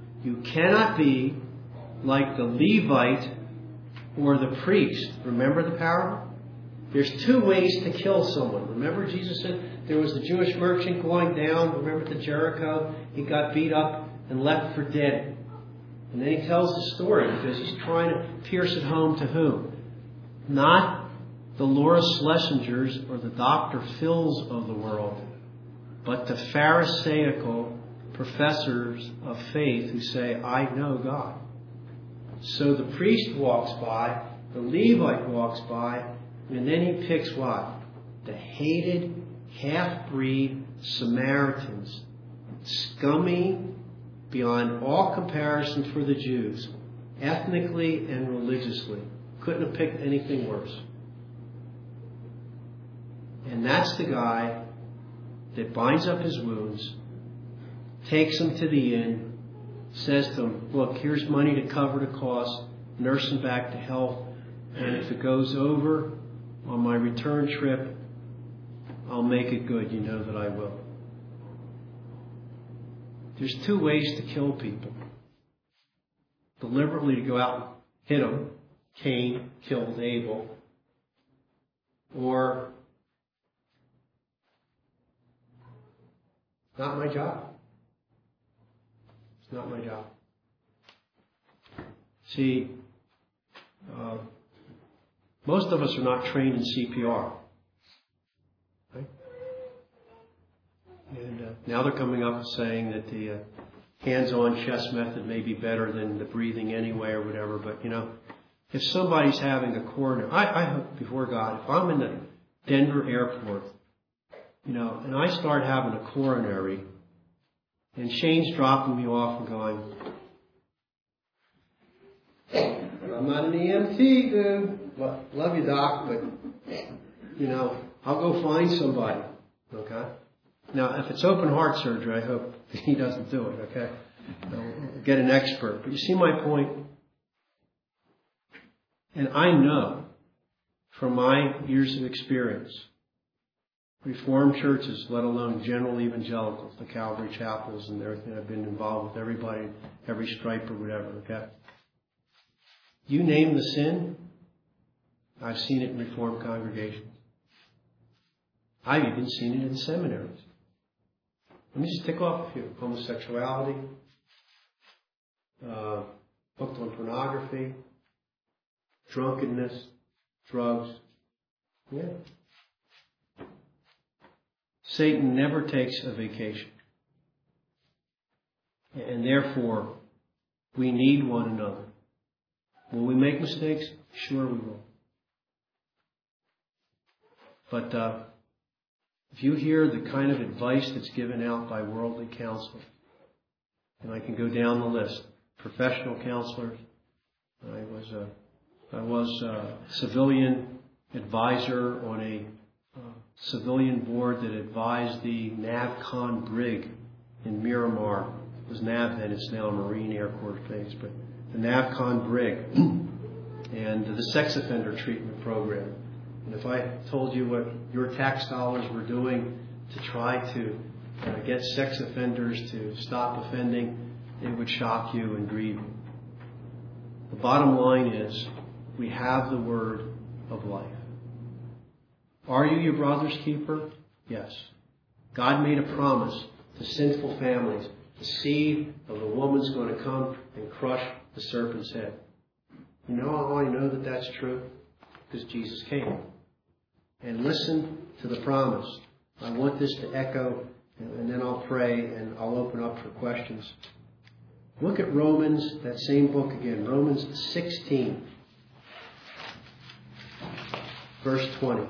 like the Levite or the priest. Remember the parable? There's two ways to kill someone. Remember Jesus said there was a Jewish merchant going down, remember, to Jericho. He got beat up and left for dead. And then he tells the story because he's trying to pierce it home to whom? Not the Laura Schlesingers or the Dr. Phils of the world, but the Pharisaical professors of faith who say, I know God. So the priest walks by, the Levite walks by, and then he picks what? The hated half-breed Samaritans, scummy beyond all comparison for the Jews, ethnically and religiously. Couldn't have picked anything worse. And that's the guy that binds up his wounds, takes him to the inn, says to him, look, here's money to cover the cost, nurse him back to health, and if it goes over on my return trip, I'll make it good. You know that I will. There's two ways to kill people. Deliberately to go out and hit them. Cain killed Abel. Or, it's not my job. It's not my job. See, most of us are not trained in CPR. Right? And now they're coming up and saying that the hands-on chest method may be better than the breathing anyway or whatever. But, if somebody's having a coronary, I hope before God, if I'm in the Denver airport, and I start having a coronary, and Shane's dropping me off and going, I'm not an EMT, dude. Love you, Doc, but, I'll go find somebody, okay? Now, if it's open heart surgery, I hope he doesn't do it, okay? I'll get an expert. But you see my point? And I know from my years of experience, Reformed churches, let alone general evangelicals, the Calvary chapels and everything, I've been involved with everybody, every stripe or whatever, okay? You name the sin, I've seen it in Reformed congregations. I've even seen it in seminaries. Let me just tick off a few. Homosexuality, hooked on pornography, drunkenness, drugs. Yeah. Satan never takes a vacation. And therefore, we need one another. Will we make mistakes? Sure we will. But if you hear the kind of advice that's given out by worldly counselors, and I can go down the list, professional counselors, I was a civilian advisor on a civilian board that advised the NAVCON brig in Miramar. It was NAV then, it's now a Marine Air Corps base, but the NAVCON brig and the sex offender treatment program. And if I told you what your tax dollars were doing to try to get sex offenders to stop offending, it would shock you and grieve you. The bottom line is, we have the word of life. Are you your brother's keeper? Yes. God made a promise to sinful families. The seed of the woman's going to come and crush the serpent's head. You know how I know that that's true? Because Jesus came. And listen to the promise. I want this to echo, and then I'll pray and I'll open up for questions. Look at Romans, that same book again, Romans 16, verse 20.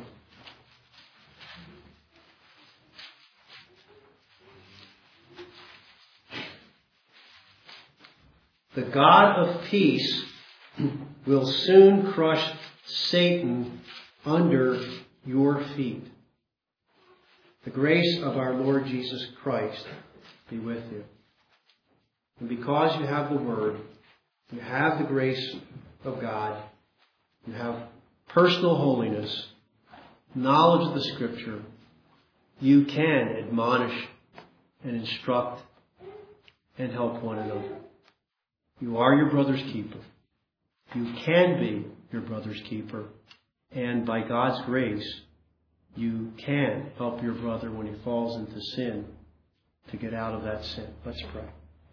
The God of peace will soon crush Satan under your feet. The grace of our Lord Jesus Christ be with you. And because you have the Word, you have the grace of God, you have personal holiness, knowledge of the Scripture, you can admonish and instruct and help one another. You are your brother's keeper. You can be your brother's keeper. And by God's grace, you can help your brother when he falls into sin to get out of that sin. Let's pray.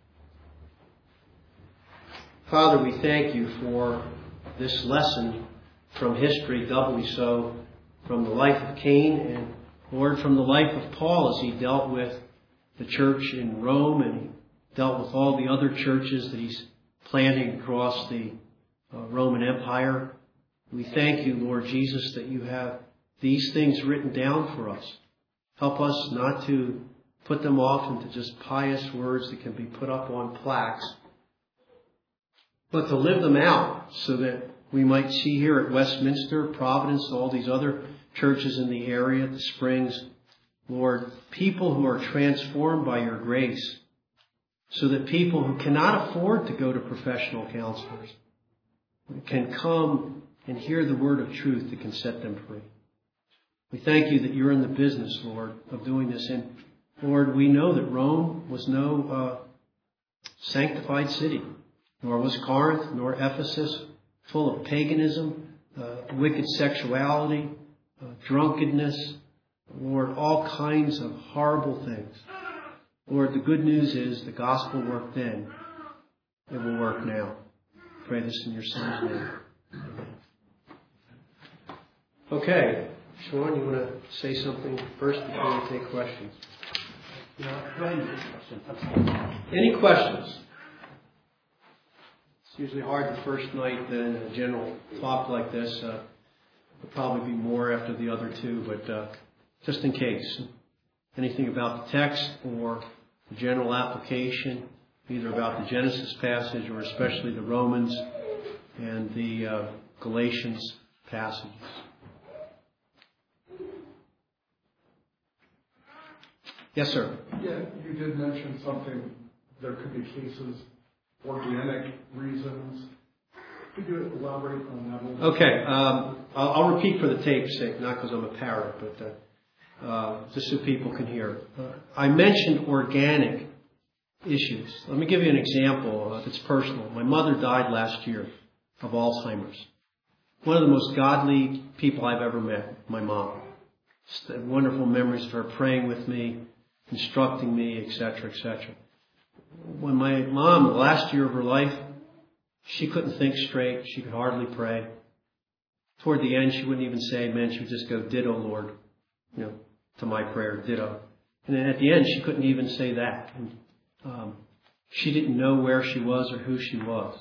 Father, we thank you for this lesson from history, doubly so from the life of Cain and, Lord, from the life of Paul as he dealt with the church in Rome and he dealt with all the other churches that he's planting across the Roman Empire. We thank you, Lord Jesus, that you have these things written down for us. Help us not to put them off into just pious words that can be put up on plaques, but to live them out so that we might see here at Westminster, Providence, all these other churches in the area, the Springs, Lord, people who are transformed by your grace, so that people who cannot afford to go to professional counselors can come and hear the word of truth that can set them free. We thank you that you're in the business, Lord, of doing this. And Lord, we know that Rome was no sanctified city, nor was Corinth, nor Ephesus, full of paganism, wicked sexuality, drunkenness, Lord, all kinds of horrible things. Lord, the good news is the gospel worked then. It will work now. Pray this in your Son's name. Amen. Okay. Sean, you want to say something first before we take questions? Any questions? It's usually hard the first night, then a general talk like this. There'll probably be more after the other two, but just in case. Anything about the text or the general application, either about the Genesis passage or especially the Romans and the Galatians passages. Yes, sir. Yeah, you did mention something. There could be cases, organic reasons. Could you elaborate on that a little bit? Okay. I'll repeat for the tape's sake, not because I'm a parrot, but just so people can hear. I mentioned organic issues. Let me give you an example that's personal. My mother died last year of Alzheimer's. One of the most godly people I've ever met, my mom. Just wonderful memories of her praying with me, instructing me, etc., etc. When my mom, the last year of her life, she couldn't think straight. She could hardly pray. Toward the end, she wouldn't even say amen. She would just go, ditto, Lord, to my prayer, ditto. And then at the end, she couldn't even say that. And, she didn't know where she was or who she was.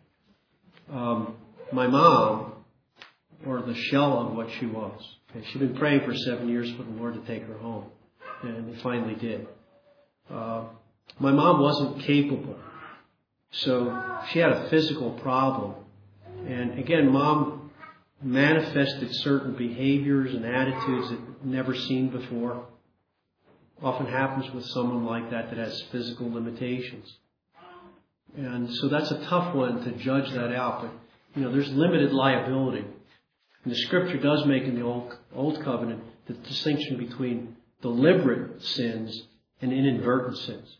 My mom, or the shell of what she was. Okay, she'd been praying for 7 years for the Lord to take her home. And he finally did. My mom wasn't capable. So she had a physical problem. And again, Mom manifested certain behaviors and attitudes that never seen before. Often happens with someone like that has physical limitations. And so that's a tough one to judge that out. But, there's limited liability. And the Scripture does make in the Old Covenant the distinction between deliberate sins and inadvertent sins.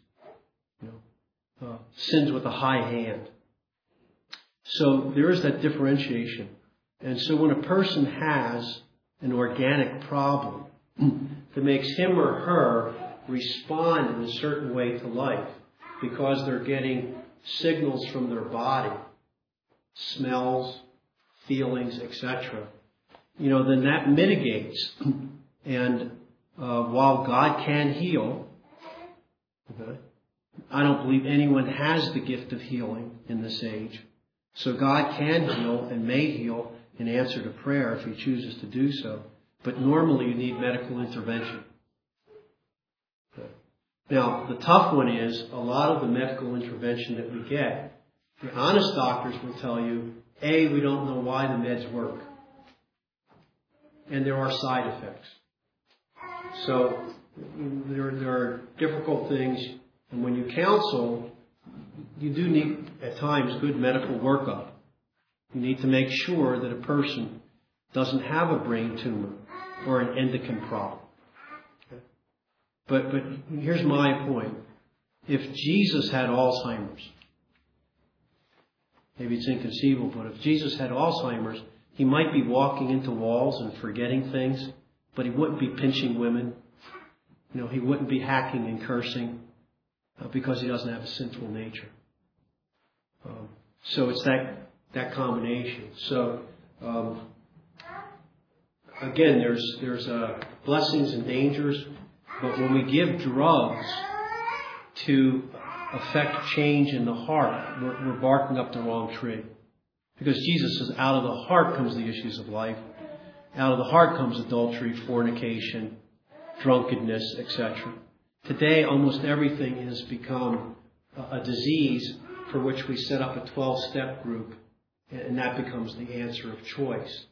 Sins with a high hand. So there is that differentiation. And so when a person has an organic problem that makes him or her respond in a certain way to life because they're getting signals from their body, smells, feelings, etc., then that mitigates. And while God can heal, okay, I don't believe anyone has the gift of healing in this age. So God can heal and may heal in answer to prayer if he chooses to do so. But normally you need medical intervention. Okay. Now, the tough one is a lot of the medical intervention that we get, the honest doctors will tell you we don't know why the meds work. And there are side effects. So there are difficult things. And when you counsel, you do need, at times, good medical workup. You need to make sure that a person doesn't have a brain tumor or an endocrine problem. Okay? But here's my point. If Jesus had Alzheimer's, maybe it's inconceivable, but if Jesus had Alzheimer's, he might be walking into walls and forgetting things, but he wouldn't be pinching women. He wouldn't be hacking and cursing because he doesn't have a sinful nature. So it's that combination. So again, there's blessings and dangers, but when we give drugs to affect change in the heart, we're barking up the wrong tree. Because Jesus says, out of the heart comes the issues of life. Out of the heart comes adultery, fornication, drunkenness, etc. Today, almost everything has become a disease for which we set up a 12-step group, and that becomes the answer of choice.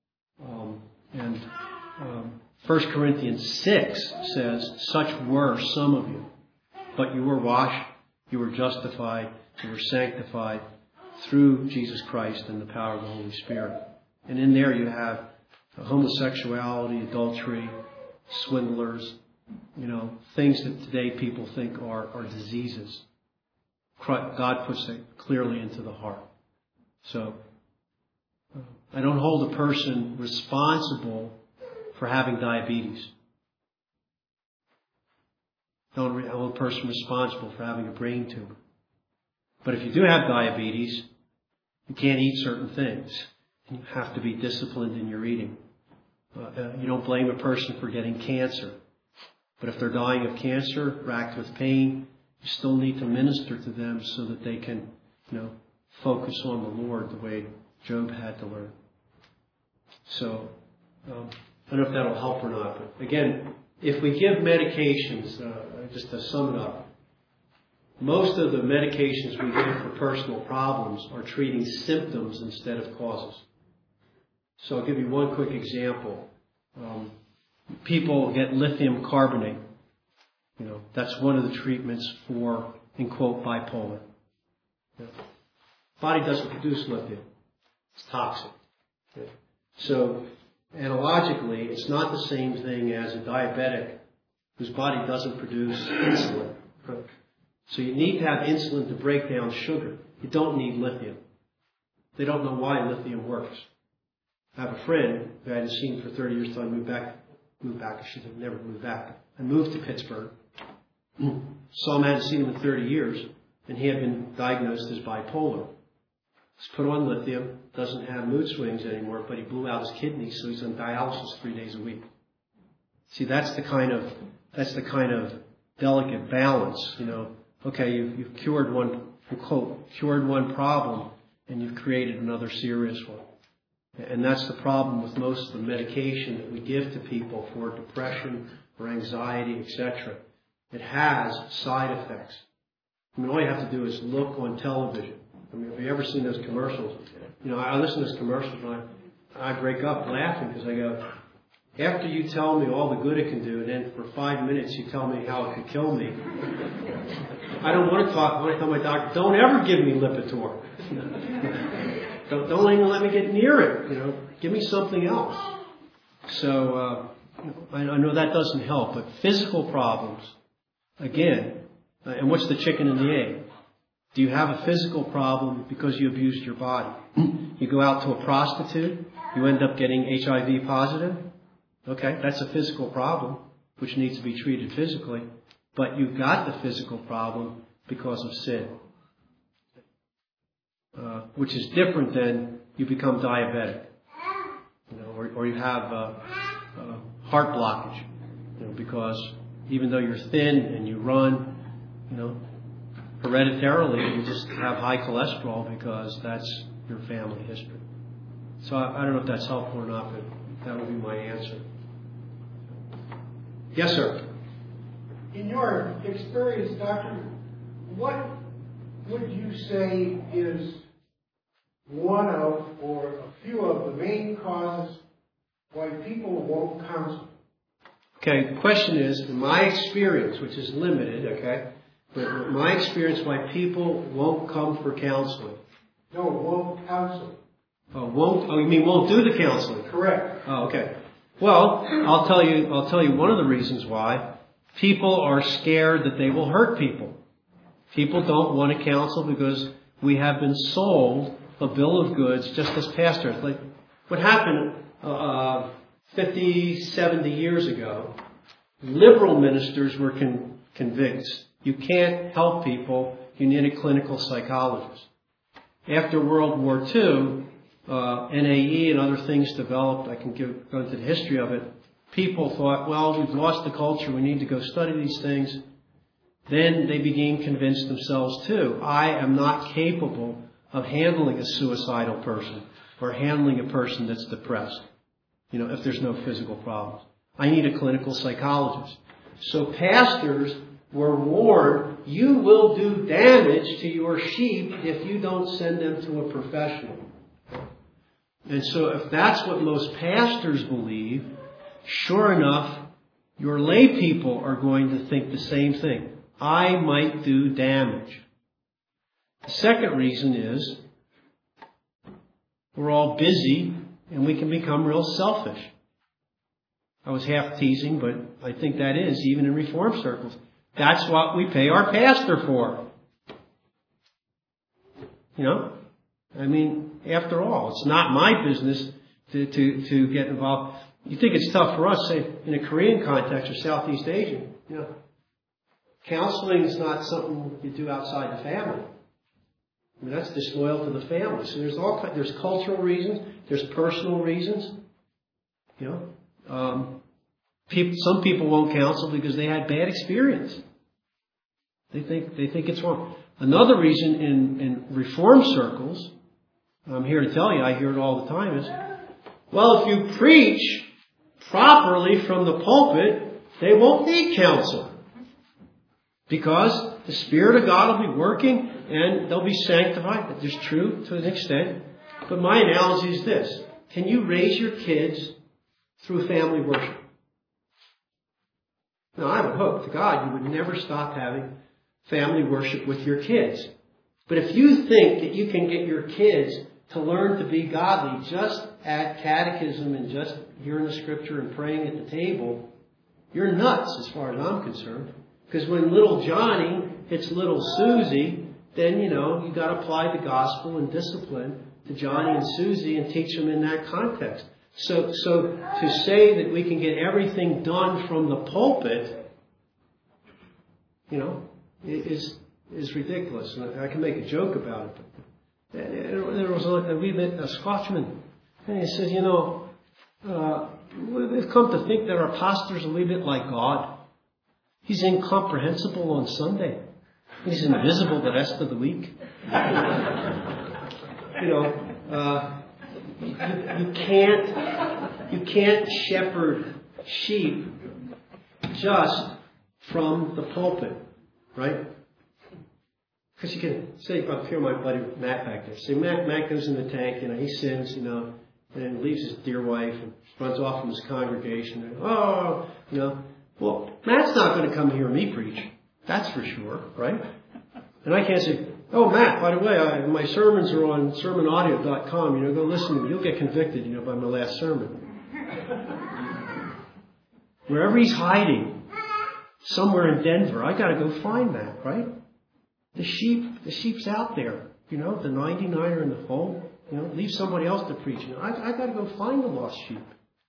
1 Corinthians 6 says, such were some of you, but you were washed, you were justified, you were sanctified through Jesus Christ and the power of the Holy Spirit. And in there you have homosexuality, adultery, swindlers, things that today people think are diseases. God puts it clearly into the heart. So I don't hold a person responsible for having diabetes. I don't hold a person responsible for having a brain tumor. But if you do have diabetes, you can't eat certain things. And you have to be disciplined in your eating. You don't blame a person for getting cancer. But if they're dying of cancer, racked with pain, you still need to minister to them so that they can, focus on the Lord the way Job had to learn. So, I don't know if that'll help or not. But again, if we give medications, just to sum it up, most of the medications we give for personal problems are treating symptoms instead of causes. So I'll give you one quick example. People get lithium carbonate. That's one of the treatments for, in quote, bipolar. Body doesn't produce lithium. It's toxic. So analogically, it's not the same thing as a diabetic whose body doesn't produce insulin. So you need to have insulin to break down sugar. You don't need lithium. They don't know why lithium works. I have a friend who I hadn't seen for 30 years until I moved back. I should have never moved back. I moved to Pittsburgh. Saw him, I hadn't seen him in 30 years, and he had been diagnosed as bipolar. He's put on lithium, doesn't have mood swings anymore, but he blew out his kidneys, so he's on dialysis 3 days a week. See, that's the kind of delicate balance, Okay, you've cured one, quote, cured one problem, and you've created another serious one. And that's the problem with most of the medication that we give to people for depression or anxiety, etc. It has side effects. All you have to do is look on television. Have you ever seen those commercials? I listen to those commercials and I break up laughing because I go, after you tell me all the good it can do, and then for 5 minutes you tell me how it could kill me, I don't want to talk. I want to tell my doctor, don't ever give me Lipitor. Don't even let me get near it. Give me something else. So I know that doesn't help, but physical problems, again, and what's the chicken and the egg? Do you have a physical problem because you abused your body? You go out to a prostitute, you end up getting HIV positive. Okay, that's a physical problem which needs to be treated physically, but you've got the physical problem because of sin. Which is different than you become diabetic, or you have heart blockage, because even though you're thin and you run, hereditarily you just have high cholesterol because that's your family history. So I don't know if that's helpful or not, but that would be my answer. Yes, sir. In your experience, Doctor, what would you say is one of, or a few of the main causes why people won't counsel? Okay, the question is, in my experience, which is limited, okay, but my experience why people won't come for counseling. No, won't counsel. You mean won't do the counseling? Correct. Oh, okay. Well, I'll tell you one of the reasons why. People are scared that they will hurt people. People don't want to counsel because we have been sold a bill of goods just as pastors. Like what happened 50, 70 years ago, liberal ministers were convinced you can't help people, you need a clinical psychologist. After World War II, NAE and other things developed. I can go into the history of it. People thought, well, we've lost the culture. We need to go study these things. Then they became convinced themselves too. I am not capable of handling a suicidal person or handling a person that's depressed. If there's no physical problems. I need a clinical psychologist. So pastors were warned, you will do damage to your sheep if you don't send them to a professional. And so if that's what most pastors believe, sure enough, your lay people are going to think the same thing. I might do damage. The second reason is we're all busy and we can become real selfish. I was half teasing, but I think that is, even in Reform circles. That's what we pay our pastor for. After all, it's not my business to get involved. You think it's tough for us, say, in a Korean context or Southeast Asian. Counseling is not something you do outside the family. That's disloyal to the family. So there's cultural reasons, there's personal reasons. Some people won't counsel because they had bad experience. They think it's wrong. Another reason in Reform circles, I'm here to tell you, I hear it all the time, is, well, if you preach properly from the pulpit, they won't need counsel. Because the Spirit of God will be working and they'll be sanctified. That is true to an extent. But my analogy is this. Can you raise your kids through family worship? Now, I would hope to God you would never stop having family worship with your kids. But if you think that you can get your kids to learn to be godly just at catechism and just hearing the scripture and praying at the table, you're nuts as far as I'm concerned. Because when little Johnny hits little Susie, then, you got to apply the gospel and discipline to Johnny and Susie and teach them in that context. So to say that we can get everything done from the pulpit, is ridiculous. And I can make a joke about it. But there was a Scotchman, and he said, we've come to think that our pastor's a little bit like God. He's incomprehensible on Sunday. He's invisible the rest of the week. You can't shepherd sheep just from the pulpit, right? Because you can say, I'm hearing my buddy Matt back there. Say, Matt goes in the tank, he sins, and leaves his dear wife and runs off from his congregation. And, well, Matt's not going to come hear me preach. That's for sure, right? And I can't say, oh, Matt, by the way, my sermons are on sermonaudio.com. Go listen to me. You'll get convicted, by my last sermon. Wherever he's hiding, somewhere in Denver, I got to go find Matt, right? The sheep's out there. The 99 are in the fold. Leave somebody else to preach. I got to go find the lost sheep.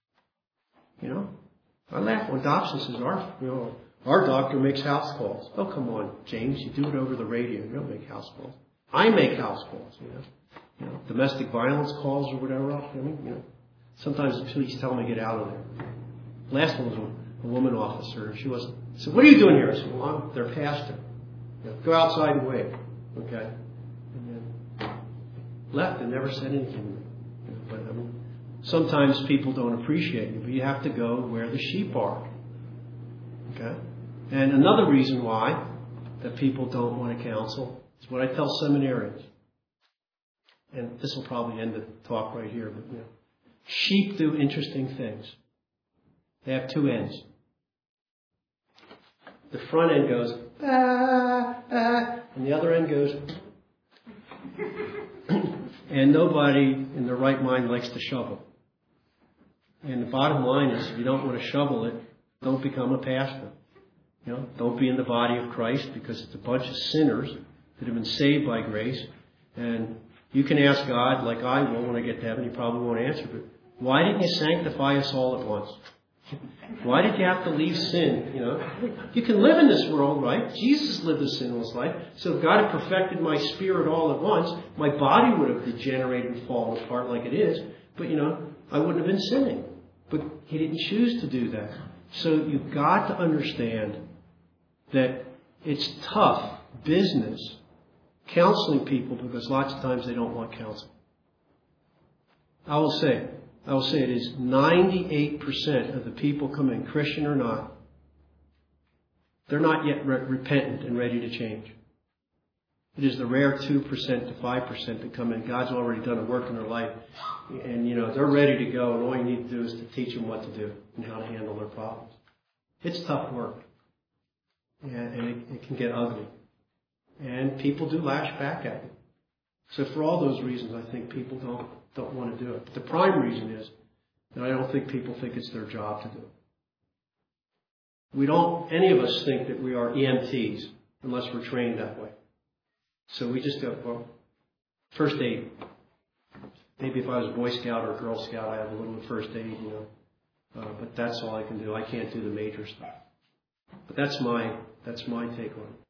I laugh when Dobson says, our doctor makes house calls. Oh, come on, James, you do it over the radio. You don't make house calls. I make house calls, domestic violence calls or whatever else. Sometimes the police tell me to get out of there. Last one was a woman officer. She said, what are you doing here? I said, well, I'm their pastor. Go outside and wait. Okay? And then left and never said anything to me. But sometimes people don't appreciate you, but you have to go where the sheep are. Okay? And another reason why that people don't want to counsel is what I tell seminarians. and this will probably end the talk right here, but sheep do interesting things. They have two ends. The front end goes, ah, ah, and the other end goes, and nobody in their right mind likes to shovel. And the bottom line is, if you don't want to shovel it, don't become a pastor. Don't be in the body of Christ, because it's a bunch of sinners that have been saved by grace. And you can ask God, like I will when I get to heaven. He probably won't answer, but why didn't you sanctify us all at once? Why did you have to leave sin? You can live in this world, right? Jesus lived a sinless life. So if God had perfected my spirit all at once, my body would have degenerated and fallen apart like it is. But, I wouldn't have been sinning. But He didn't choose to do that. So you've got to understand that it's tough business counseling people, because lots of times they don't want counsel. I will say it is 98% of the people come in, Christian or not, they're not yet repentant and ready to change. It is the rare 2% to 5% that come in. God's already done a work in their life, and they're ready to go, and all you need to do is to teach them what to do and how to handle their problems. It's tough work, and it can get ugly, and people do lash back at it. So for all those reasons, I think people don't want to do it. But the prime reason is that I don't think people think it's their job to do it. Any of us think that we are EMTs unless we're trained that way. So we just go, well, first aid. Maybe if I was a Boy Scout or a Girl Scout, I have a little first aid, but that's all I can do. I can't do the major stuff. But that's my take on it.